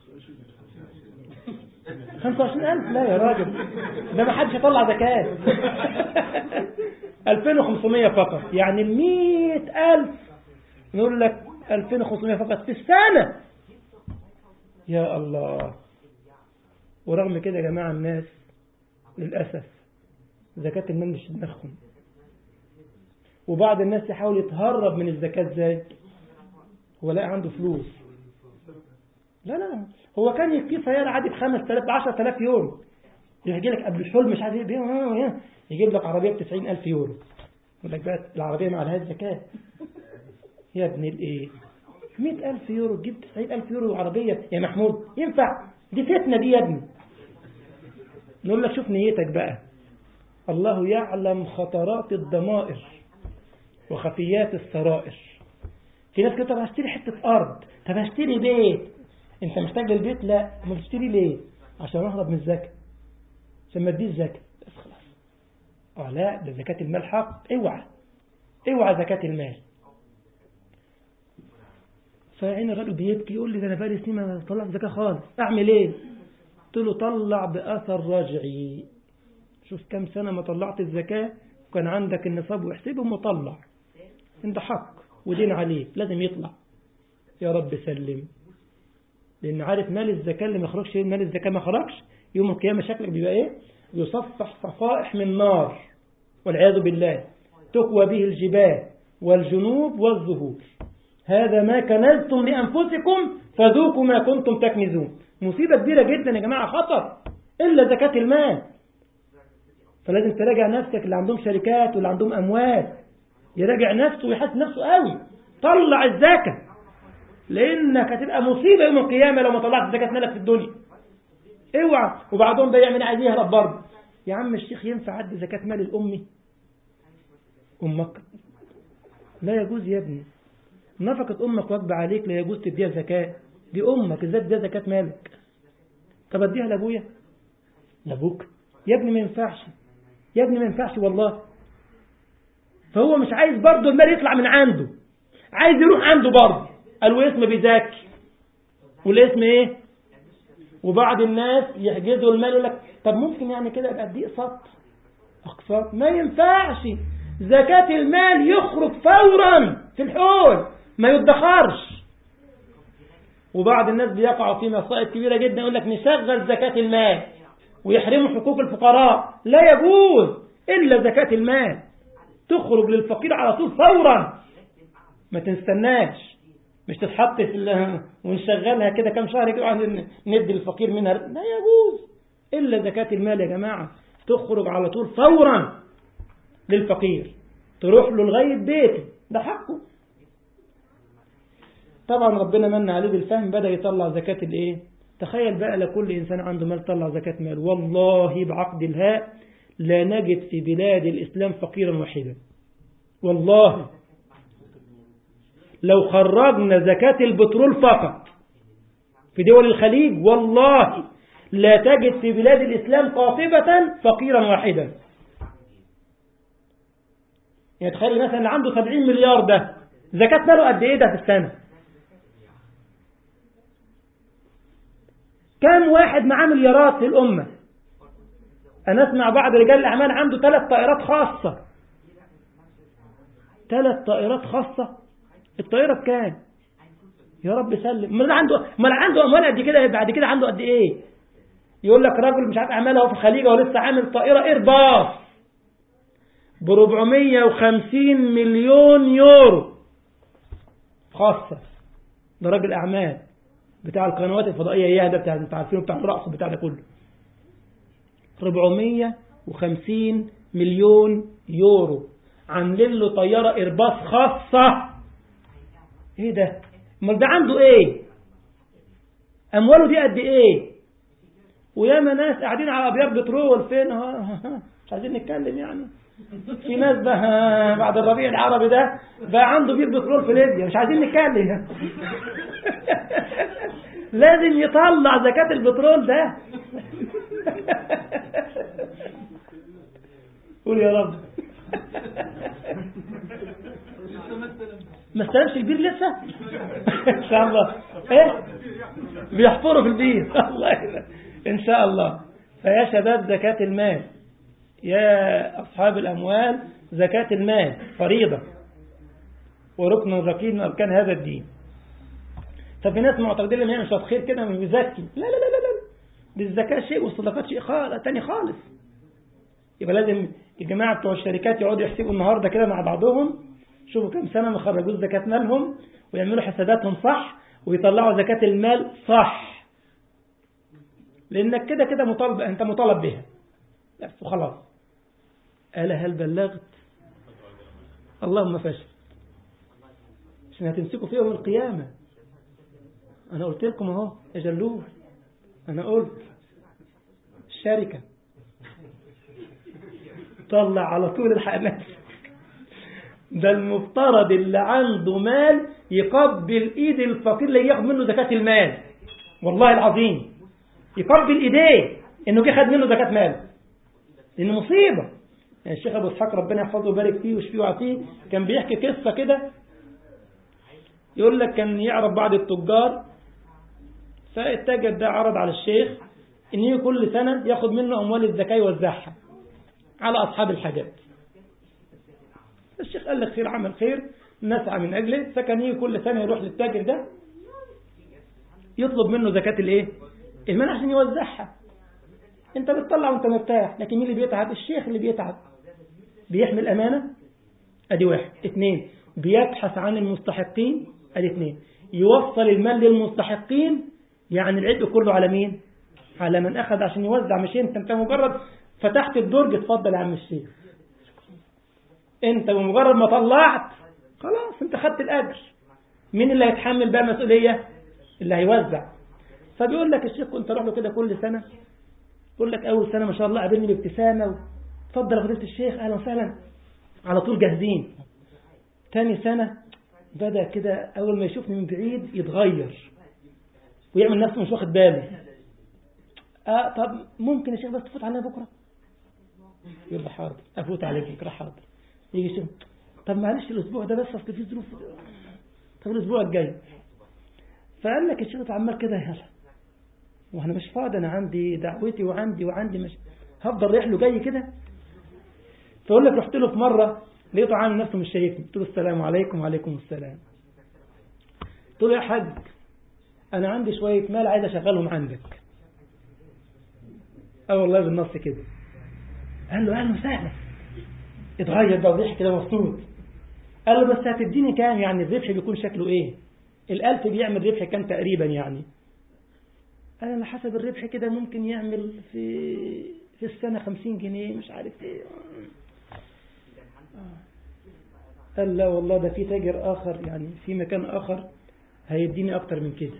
خمسة وعشرين ألف؟ لا يا راجل، ده ما حدش يطلع زكاة. ألفين وخمسمائة فقط، يعني المئة ألف نقول لك ألفين وخمسمائة فقط في السنة. يا الله. ورغم كده يا جماعة الناس للأسف زكاة المال مش دماغهم، وبعض الناس يحاول يتهرب من الزكاة ازاي؟ هو لاقي عنده فلوس، لا لا هو كان يكفيه سيارة عادي بخمس تلاف بعشرة تلاف يورو، يجي لك قبل الحلم مش عارف ايه، يجيب لك عربية بتسعين ألف يورو، يقول لك بقى العربية ما عليهاش زكاة. يا ابن الايه، مئة ألف يورو تجيب تسعين ألف يورو عربية يا محمود؟ ينفع؟ دي فتنة دي يا ابني. نقول لك شوف نيتك بقى، الله يعلم خطرات الضمائر وخفيات السرائر. في ناس كده طب هشتري حتة أرض، طب هشتري بيت. أنت محتاج للبيت؟ لا. ما بتشتري ليه؟ عشان أهرب من الزكاة، عشان ما اديش زكاة بس خلاص. اه لا، ده زكاة المال حق، اوعى اوعى زكاة المال. فعين الراجل بيبكي يقول لي ده أنا بقالي سنين ما طلعت زكاة خالص، أعمل إيه؟ قلت له طلع بأثر رجعي، شوف كم سنة ما طلعت الزكاة وكان عندك النصاب واحسبهم وطلع، انت حق ودين عليه لازم يطلع. يا رب سلم. لأن عارف مال الزكاة اللي ما خرجش، مال الزكاة ما خرجش يوم القيامة شكلك بيبقى ايه؟ يصفح صفائح من نار والعياذ بالله، تقوى به الجبال والجنوب والظهور. هذا ما كنزتم لأنفسكم فذوقوا ما كنتم تكنزون. مصيبة كبيرة جدا يا جماعة، خطر. إلا زكاة المال، فلازم تراجع نفسك. اللي عندهم شركات واللي عندهم أموال يراجع نفسه ويحاسب نفسه قوي. طلع الزكاة، لأنك هتبقى مصيبة يوم القيامة لو ما طلعت زكاة مالك في الدنيا. اوعى. وبعضهم ده يعمل عايز يهرب برضه. يا عم الشيخ ينفع عد زكاة مال الأمي أمك؟ لا يجوز يا ابني. نفقة أمك واجبة عليك، لا يجوز تديها زكاة. دي أمك، ازاي تديها زكاة مالك؟ طب اديها لأبويا لأبوك؟ يا ابني ما ينفعش، يا ابني ما ينفعش والله. فهو مش عايز برضه المال يطلع من عنده، عايز يروح عنده برضه. قالوا اسم بيزكي والاسم ايه. وبعض الناس يحجزوا المال يقول لك طب ممكن يعني كده يبقى اديه اقساط. اقساط ما ينفعش. زكاة المال يخرج فورا في الحول، ما يدخرش. وبعض الناس بيقعوا في مصائب كبيرة جدا، يقول لك نشغل زكاة المال ويحرموا حقوق الفقراء. لا يجوز إلا زكاة المال تخرج للفقير على طول فورا، ما تستناش. مش تتحط في ونشغلها كده كم شهر كده ندي الفقير منها. لا يجوز إلا زكاة المال يا جماعة، تخرج على طول فورا للفقير، تروح له لغاية بيته، ده حقه. طبعا ربنا من عليه بالفهم، بدأ يطلع زكاة الايه. تخيل بقى لكل إنسان عنده مال طلع زكاة مال. والله بعقد الهاء لا نجد في بلاد الإسلام فقيرا واحدا. والله لو خرجنا زكاة البترول فقط في دول الخليج، والله لا تجد في بلاد الإسلام قاطبة فقيرا واحدا. يعني تخيل مثلا اللي عنده سبعين مليار ده زكاة ماله قد ايه ده في السنة؟ كم واحد معاه مليارات في الأمة؟ أنا أسمع بعض رجال الأعمال عنده ثلاث طائرات خاصة. ثلاث طائرات خاصة. الطائرة بكام؟ يا رب سلم. ما عنده ما عنده أموال قد كده، بعد كده عنده قد إيه؟ يقول لك راجل مش عارف أعمالها في الخليج ولسه عامل طائرة إيرباص ب أربعمية وخمسين مليون يورو خاصة. ده راجل أعمال بتاع القنوات الفضائية، اياه ده بتاع انتوا عارفينه، بتاع الرقص بتاع ده كله. أربعمية وخمسين مليون يورو عاملين له طيارة إيرباص خاصة. ايه ده؟ امال ده عنده ايه؟ امواله دي قد ايه؟ وياما ناس قاعدين على ابيار بترول فين. مش عايزين نتكلم يعني. في ناس بقى بعد الربيع العربي ده بقى عنده بير بترول في ليبيا، مش عايزين نتكلم. لازم يطلع زكاة البترول ده. قول يا رب. ما استلمش البير لسه. ان شاء الله. ايه بيحفروا في البير. الله يلا. ان شاء الله. فيا شباب زكاة المال، يا أصحاب الأموال، زكاة المال فريضة وركن ركين من أركان هذا الدين. طب في ناس معتقدين ان هي مش خير كده مش بيزكي. لا لا لا لا لا، دي الزكاة شيء والصدقات شيء خالص تاني خالص. يبقى لازم الجماعة بتوع الشركات يقعدوا يحسبوا النهاردة كده مع بعضهم، شوفوا كم سنة ما خرجوا زكاة مالهم، ويعملوا حساباتهم صح ويطلعوا زكاة المال صح، لأنك كده كده مطالب، أنت مطالب بها بس وخلاص. ألا هل بلغت؟ اللهم فشل، عشان هتمسكوا فيه يوم القيامة. أنا قلت لكم أهو يا جلول، أنا قلت الشركة طلع على طول الحقنات. ده المفترض اللي عنده مال يقبل ايد الفقير اللي ياخد منه زكاة المال. والله العظيم يقبل ايديه انه جه خد منه زكاة مال، لان مصيبة. يعني الشيخ ابو اسحاق ربنا يحفظه ويبارك فيه ويشفيه ويعافيه كان بيحكي قصة كده، يقول لك كان يعرف بعض التجار، فالتاجر ده عرض على الشيخ ان كل سنة ياخد منه اموال الزكاة يوزعها على اصحاب الحاجات. الشيخ قال لك خير عمل خير نسعى من أجله، فكان يجي كل سنة يروح للتاجر ده يطلب منه زكاة الايه المال عشان يوزعها. انت بتطلع وانت مرتاح، لكن مين اللي بيتعب؟ الشيخ اللي بيتعب، بيحمل أمانة، ادي واحد. اثنين، بيبحث عن المستحقين، ادي اثنين، يوصل المال للمستحقين. يعني العبء كله على مين؟ على من أخذ عشان يوزع، مش انت انت مجرد فتحت الدرج، اتفضل يا عم الشيخ. انت بمجرد ما طلعت خلاص انت خدت الاجر. مين اللي هيتحمل بقى مسؤولية؟ اللي هيوزع. فبيقول لك الشيخ كنت اروح له كده كل سنة، يقول لك اول سنة ما شاء الله قابلني بابتسامة، اتفضل يا فضيلة الشيخ اهلا وسهلا، على طول جاهزين. تاني سنة بدأ كده اول ما يشوفني من بعيد يتغير ويعمل نفسه مش واخد باله. اه طب ممكن يا شيخ بس تفوت علينا بكرة؟ يقول له حاضر، افوت عليك بكرة حاضر. يجي يشوف، طب معلش الاسبوع ده بس اصل في ظروف، طب الاسبوع الجاي. فقال لك الشيخ عمال كده يلا، وانا مش فاضي، انا عندي دعوتي وعندي وعندي مش هفضل رايح له جاي كده. فاقول لك رحت له في مره لقيته عامل نفسه مش شايفني، قلت له السلام عليكم. وعليكم السلام. قلت له يا حاج انا عندي شويه مال عايز اشغلهم عندك. اه والله بالنص كده. قال له اهلا وسهلا. اتغير بقى وضحك كده مبسوط. قال له بس هتديني كام؟ يعني الربح بيكون شكله ايه؟ الألف بيعمل ربح كام تقريبا يعني؟ قال انا حسب الربح كده ممكن يعمل في في السنة خمسين جنيه مش عارف ايه. قال لا والله ده في تاجر آخر يعني في مكان آخر هيديني أكتر من كده.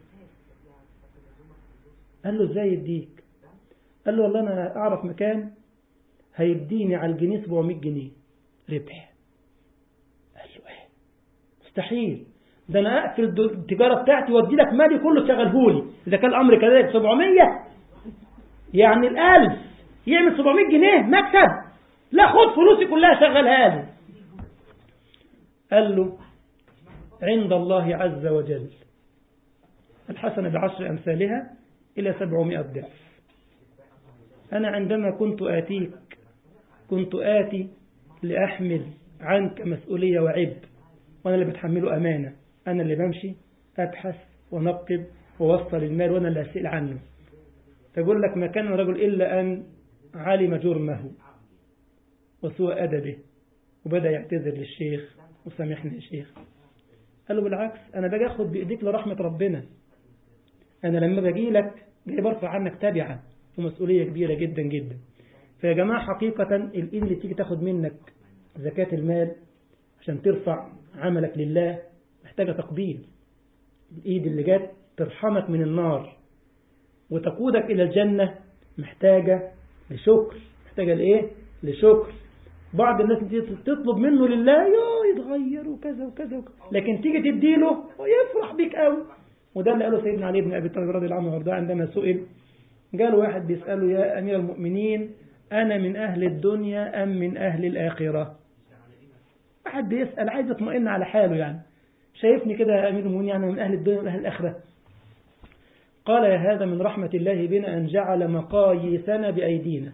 قال له ازاي يديك؟ قال له والله أنا أعرف مكان هيديني على الجنيه سبعمائة جنيه ربح. قال له ايه؟ مستحيل، ده أنا أقفل التجارة بتاعتي وادي لك مالي كله تشغلهولي. إذا كان الأمر كذلك سبعمية يعني الألف يعمل سبعمائة جنيه مكسب، لا خد فلوسي كلها شغلها لي. قال له عند الله عز وجل الحسنة بعشر أمثالها إلى سبعمائة ضعف. أنا عندما كنت آتيك كنت آتي لأحمل عنك مسؤولية وعبء، وأنا اللي بتحمله أمانة، أنا اللي بمشي أبحث ونقب ووصل المال وأنا اللي أسئل عنه. تقول لك ما كان الرجل إلا أن علم جرمه وسوء أدبه وبدأ يعتذر للشيخ وسامحني يا شيخ. قال له بالعكس أنا باجي أخذ بإيديك لرحمة ربنا، أنا لما باجي لك جاي برفع عنك تبعة ومسؤولية كبيرة جدا جدا. فيا جماعة حقيقة الإيد اللي تيجي تاخد منك زكاة المال عشان ترفع عملك لله محتاجة تقبيل. الإيد اللي جات ترحمك من النار وتقودك إلى الجنة محتاجة لشكر، محتاجة لإيه؟ لشكر. بعض الناس تطلب منه لله يو يتغير وكذا وكذا وكذا، لكن تيجي تديله ويفرح بيك قوي. وده اللي قاله سيدنا علي بن أبي طالب رضي الله عنه وارضاه عندما سئل، قال واحد بيسأله يا أمير المؤمنين أنا من أهل الدنيا أم من أهل الآخرة؟ واحد بيسأل عايز يطمئن على حاله، يعني شايفني كده يا أمير المؤمنين يعني من أهل الدنيا ومن أهل الآخرة؟ قال يا هذا من رحمة الله بنا أن جعل مقاييسنا بأيدينا.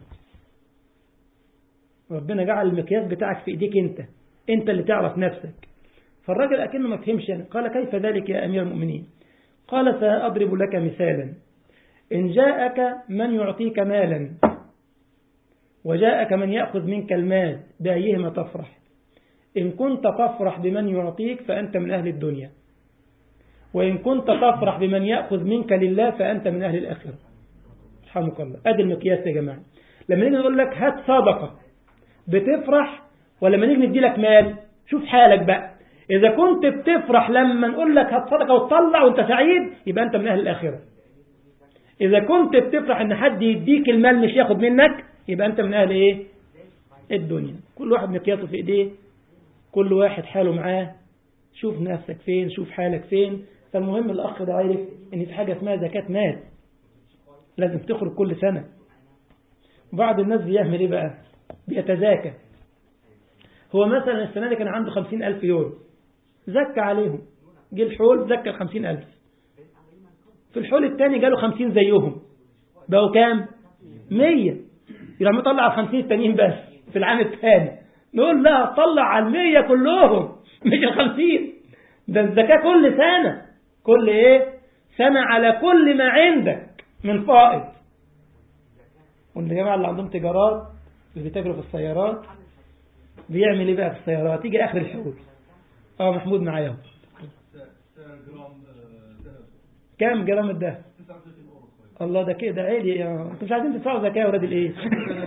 ربنا جعل المقياس بتاعك في إيديك أنت، أنت اللي تعرف نفسك. فالراجل أكنه ما فهمش يعني. قال كيف ذلك يا أمير المؤمنين؟ قال سأضرب لك مثالا. إن جاءك من يعطيك مالا وجاءك من يأخذ منك المال بأيهما تفرح؟ إن كنت تفرح بمن يعطيك فأنت من أهل الدنيا، وإن كنت تفرح بمن يأخذ منك لله فأنت من أهل الآخرة. رحمك الله. أدي المقياس يا جماعة. لما نيجي نقول لك هات صدقة بتفرح، ولما نيجي ندي لك مال شوف حالك بقى. إذا كنت بتفرح لما نقول لك هات صدقة وتطلع وانت سعيد يبقى أنت من أهل الآخرة. إذا كنت بتفرح إن حد يديك المال مش ياخد منك يبقى أنت من أهل إيه؟ الدنيا. كل واحد مقياسه في إيديه، كل واحد حاله معاه. شوف نفسك فين، شوف حالك فين. فالمهم الأخ ده عارف إن في حاجة اسمها زكاة مال لازم تخرج كل سنة. بعض الناس بيعمل إيه بقى؟ بيتزاكى. هو مثلا السنة دي كان عنده خمسين ألف يورو، زكى عليهم، جه الحول زكى الخمسين ألف. في الحول الثاني جاله خمسين زيهم، بقوا كام؟ مية. يبقى مطلع الخمسين التانيين بس في العام الثاني. نقول لا طلع على المية كلهم مش الخمسين. ده الزكاة كل سنة، كل ايه سنة على كل ما عندك من فائض. والجماعة اللي عندهم تجارات اللي بيتاجروا في السيارات بيعمل ايه بقى في السيارات؟ يجي اخر الحول اه محمود معايا كام جرام الدهب؟ الله ده كده عالي يا انتوا مش عايزين تدفعوا زكاة يا ولاد الايه؟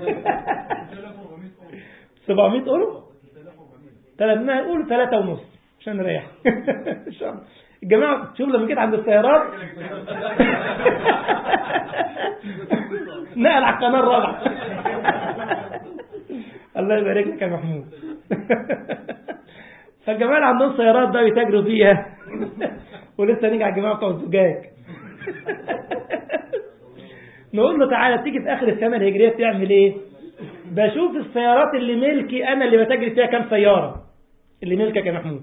سبعمائة اورو؟ نقول ثلاثة ونص عشان نريح. الجماعة شوف لما جيت عند السيارات نقل على القناة الرابعة. الله يبارك لك يا محمود. فالجماعة اللي عندهم سيارات بقى بيتاجروا فيها ولسه نيجي على الجماعة بتوع الزجاج. نقول له تعالى تيجي في آخر السنة الهجرية بتعمل ايه؟ بشوف السيارات اللي ملكي أنا اللي بتاجر فيها كام سيارة اللي ملكك يا محمود،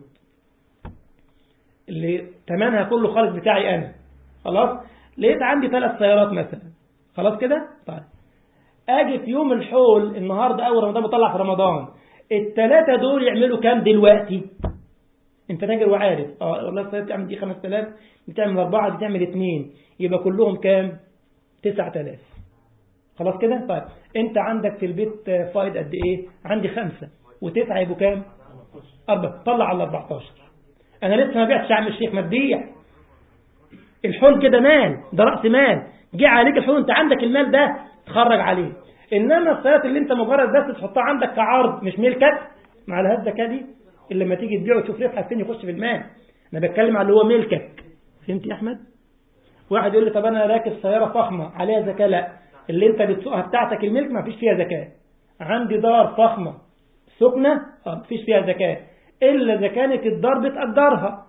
اللي تمنها كله خالص بتاعي أنا. خلاص لقيت عندي ثلاث سيارات مثلا. خلاص كده طيب اجي في يوم الحول النهاردة اول رمضان بطلع في رمضان الثلاثة دول يعملوا كام دلوقتي؟ انت تاجر وعارف اه والله السيارة بتعمل دي خمسة آلاف، بتعمل أربعة، دي تعمل اثنين، يبقى كلهم كام؟ تسعة آلاف. خلاص كده طيب انت عندك في البيت فائض قد ايه؟ عندي خمسة وتسعة يبقوا كام؟ أربعة. طلع على أربعتاشر. انا لسه ما بعتش يا عم الشيخ، ما تبيع. الحول كده مال، ده رأس مال، جه عليك الحول انت عندك المال ده تخرج عليه. انما السيارات اللي انت مجرد بس تحطها عندك كعرض مش ملكك مع لها الزكاه دي، اللي لما تيجي تبيعه تشوف ربحك فين يخش في المال. انا بتكلم على اللي هو ملكك. فهمت يا احمد؟ واحد يقول لي طب انا راكب سياره فخمه عليها زكاه. لا، اللي انت بتسوقها بتاعتك الملك ما فيش فيها زكاه. عندي دار فخمه سكنه اه ما فيش فيها زكاه الا اذا كانت الدار بتأجرها.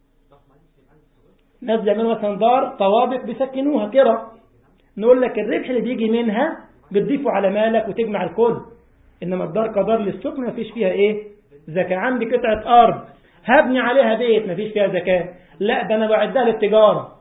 ناس بيعملوا مثلا دار طوابق بيسكنوها كرة، نقول لك الربح اللي بيجي منها بتضيفه على مالك وتجمع الكل. انما الدار كدار للسكن ما فيش فيها ايه؟ زكاة. عندي قطعة ارض هبني عليها بيت ما فيش فيها زكاة. لا ده انا بعدها للتجارة.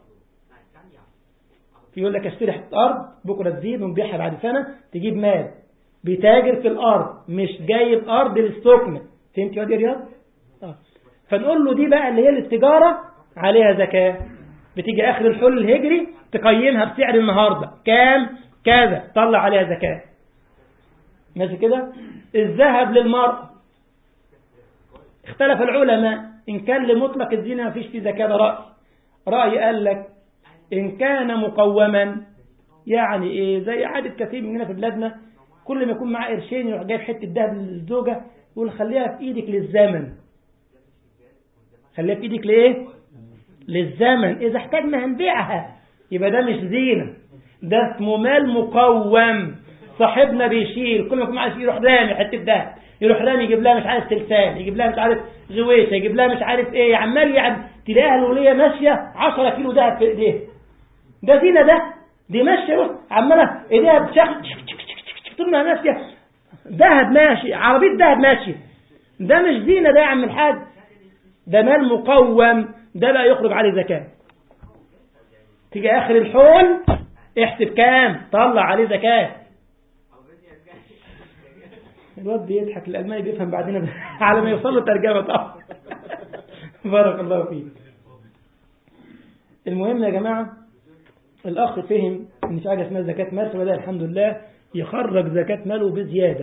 يقول لك اشتري حته ارض بكره تزيد ونبيعها بعد سنة تجيب مال. بيتاجر في الارض مش جايب ارض للسكن. فهمت يا رياض؟ اه فنقول له دي بقى اللي هي للتجارة عليها زكاة. بتيجي آخر الحول الهجري تقيمها بسعر النهاردة كام كذا، طلع عليها زكاة. ماشي كده. الذهب للمرأة اختلف العلماء إن كان لمطلق الزينة ما فيش فيه زكاة. ده رأي رأي قال لك إن كان مقوما، يعني إيه؟ زي عادة كثير مننا في بلادنا كل ما يكون معاه قرشين يروح جايب حتة ذهب للزوجة يقول خليها في إيدك للزمن. خليها في إيدك لإيه؟ للزمن. إذا احتاجنا هنبيعها. يبقى ده مش زينة، ده اسمه مال مقوم. صاحبنا بيشيل كل ما يكون معاه يروح رامي حتة دهب، يروح رامي يجيب لها مش عارف تلسان، يجيب لها مش عارف غويشه، يجيب لها مش عارف ايه، عمال يعني تلاقيها الوليه ماشيه عشرة كيلو دهب في ايديها. ده زينة ده؟ دي ماشيه عماله ايديها بتشخ طول ما ماشيه دهب ماشي، عربيه دهب ماشيه. ده مش زينة ده يا عم الحاج، ده مال مقوم، ده لا يخرج عليه زكاة. تيجي آخر الحول احسب كام، طلع عليه زكاة. الواد بيضحك، الألماني بيفهم بعدين على ما يوصل له ترجمة طبعا. بارك الله فيك. المهم يا جماعة الأخ فهم إن في حاجة اسمها زكاة مال، فبدأ الحمد لله يخرج زكاة ماله بزيادة.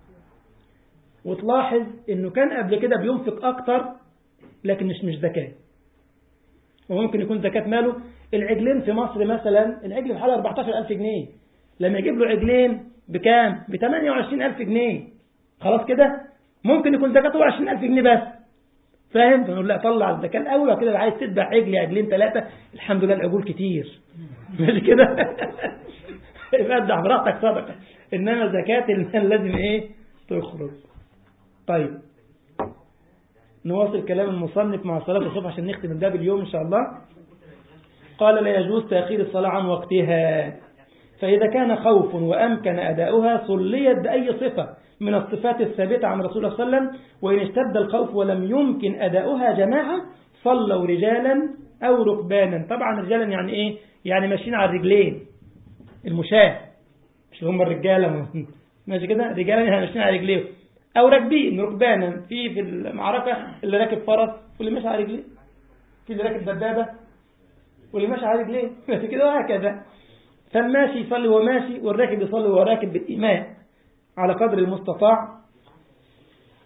وتلاحظ إنه كان قبل كده بينفق أكتر لكن مش مش زكاة. وممكن يكون زكاة ماله العجلين في مصر مثلا، العجل بحاله أربعتاشر ألف جنيه، لما يجيب له عجلين بكام؟ ب ثمانية وعشرين ألف جنيه. خلاص كده ممكن يكون زكاته عشرين ألف جنيه بس. فاهم؟ فنقول لا طلع الزكاة الأول، وكده عايز تتبع عجل عجلين ثلاثة الحمد لله العجول كتير مش كده. يبدع براحتك صدقة، إنما زكاة المال لازم إيه تخرج. طيب نواصل كلام المصنف مع صلاة الصبح عشان نختم الباب اليوم إن شاء الله. قال لا يجوز تأخير الصلاة عن وقتها، فإذا كان خوف وأمكن أداؤها صليت بأي صفة من الصفات الثابتة عن رسول الله صلى الله عليه وسلم، وإن اشتد الخوف ولم يمكن أداؤها جماعة صلوا رجالا أو ركبانا. طبعا رجالا يعني إيه؟ يعني ماشيين على الرجلين، المشاة، مش هم الرجالة ماشي كده، رجالا يعني ماشيين على رجلين، أو راكبين ركبانا. في في المعركة اللي راكب فرس واللي ماشي على رجليه، في اللي راكب دبابة واللي ماشي على رجليه ماشي كده وهكذا. فالماشي يصلي وهو ماشي، والراكب يصلي وهو راكب بالإيمان على قدر المستطاع.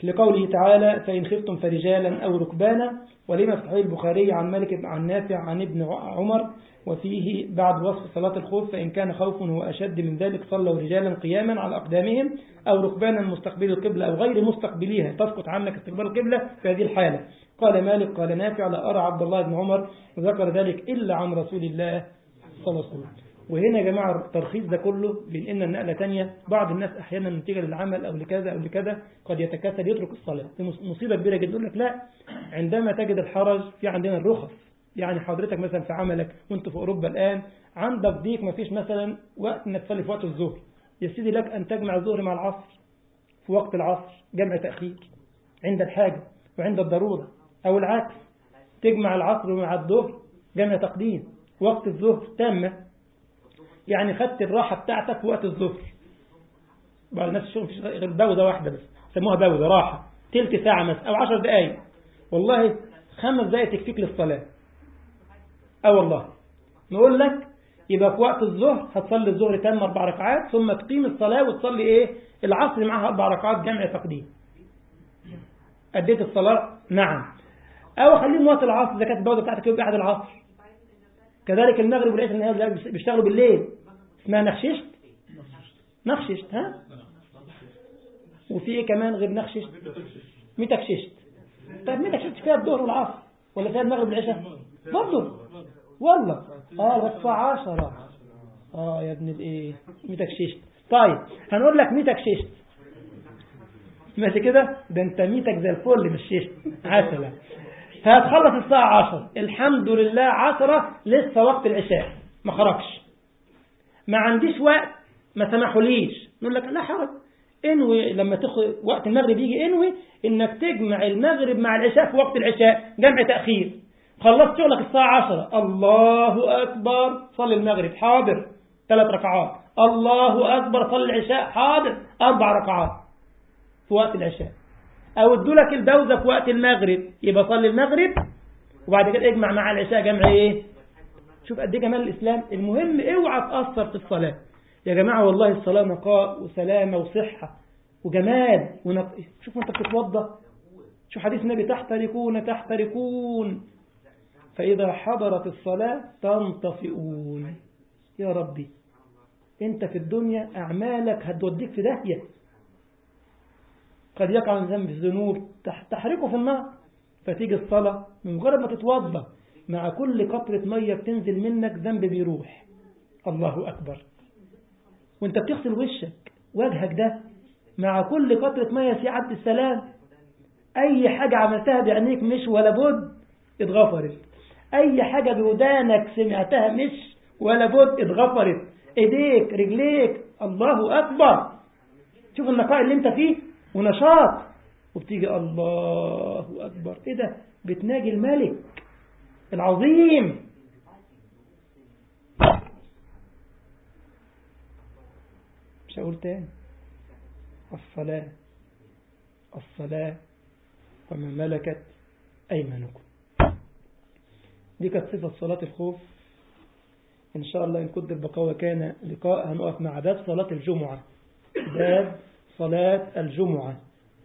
لقوله تعالى فإن خفتم فرجالا أو ركبانا. ولما في صحيح البخاري عن مالك عن نافع عن ابن عمر وفيه بعد وصف صلاة الخوف فإن كان خوف هو أشد من ذلك صلوا رجالا قياما على أقدامهم أو ركبانا مستقبلي القبلة أو غير مستقبليها تسقط عنك استقبال القبلة في هذه الحالة. قال مالك قال نافع لا أرى عبد الله بن عمر ذكر ذلك إلا عن رسول الله صلى الله عليه وسلم. وهنا يا جماعة الترخيص ده كله بينقلنا النقلة تانية. بعض الناس أحيانا نتيجة للعمل أو لكذا أو لكذا قد يتكاسل يترك الصلاة. دي مصيبة كبيرة جدا. يقول لك لا عندما تجد الحرج في عندنا الرخص. يعني حضرتك مثلا في عملك وانت في أوروبا الآن عندك ضيق ما فيش مثلا وقت انك تصلي في وقت الظهر يا سيدي لك أن تجمع الظهر مع العصر في وقت العصر جمع تأخير عند الحاجة وعند الضرورة أو العكس تجمع العصر مع الظهر جمع تقديم وقت الظهر تامة. يعني خدت الراحة بتاعتك في وقت الظهر. بعض الناس يشوفوا في غير بوزة واحدة بس سموها بوزة راحة تلت ساعة مثلا أو عشر دقايق والله خمس دقايق تكفيك للصلاة. أه والله نقول لك يبقى في وقت الظهر هتصلي الظهر تام أربع ركعات ثم تقيم الصلاة وتصلي إيه العصر معها أربع ركعات جمع تقديم. أديت الصلاة نعم. أو خليهم وقت العصر إذا كانت البوزة بتاعتك يبقى بعد العصر. كذلك المغرب والعشاء بيشتغلوا بالليل اسمها نخششت نخششت ها. وفي ايه كمان غير نخششت متكششت. طيب متكششت فيها الظهر والعصر ولا فيها المغرب والعشاء برضه والله اه والساعة عشرة اه يا ابن الايه متكششت. طيب هنقول لك متكششت ماشي كده ده انت ميتك زي الفل مش ششت عسلة. فهتخلص الساعة عشرة الحمد لله عشرة لسه وقت العشاء ما خرجش ما عنديش وقت ما سمحوليش نقول لك لا حرج انوي لما تاخد وقت المغرب يجي انوي انك تجمع المغرب مع العشاء في وقت العشاء جمع تأخير. خلصت شغلك الساعة عشرة الله أكبر صلي المغرب حاضر ثلاث ركعات الله أكبر صلي العشاء حاضر أربع ركعات في وقت العشاء. أو ادولك البوزة في وقت المغرب يبقى صلي المغرب وبعد كده اجمع مع العشاء جمع ايه. شوف قد ايه جمال الإسلام. المهم اوعى تأثر في الصلاة يا جماعة والله الصلاة نقاء وسلامة وصحة وجمال ونق... شوف انت بتتوضى شوف حديث النبي تحترقون تحترقون فإذا حضرت الصلاة تنطفئون. يا ربي انت في الدنيا أعمالك هتوديك في داهية. قد يقع من ذنب الذنوب تحرقه في النار فتيجي الصلاة من مجرد ما تتوضى مع كل قطرة مية بتنزل منك ذنب بيروح. الله أكبر. وانت بتغسل وشك وجهك ده مع كل قطرة مية في عبد السلام أي حاجة عملتها بعينيك مش ولا بد اتغفرت. أي حاجة بودانك سمعتها مش ولا بد اتغفرت. ايديك رجليك الله أكبر. شوف النقاء اللي انت فيه ونشاط وبتيجي الله أكبر. ايه ده بتناجي الملك العظيم. مش هقول تاني الصلاة الصلاة وما ملكت أيمانكم. دي كانت صفة صلاة الخوف. إن شاء الله إن قدر البقاء وكان لقاء هنقف مع باب صلاة الجمعة. باب صلاة الجمعة.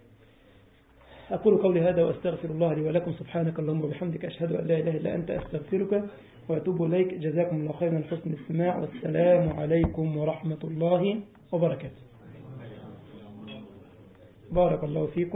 أقول قولي هذا وأستغفر الله لي ولكم سبحانك اللهم وبحمدك أشهد أن لا إله إلا أنت أستغفرك وأتوب إليك. جزاكم الله خيرا حسن الاستماع والسلام عليكم ورحمة الله وبركاته. بارك الله فيكم.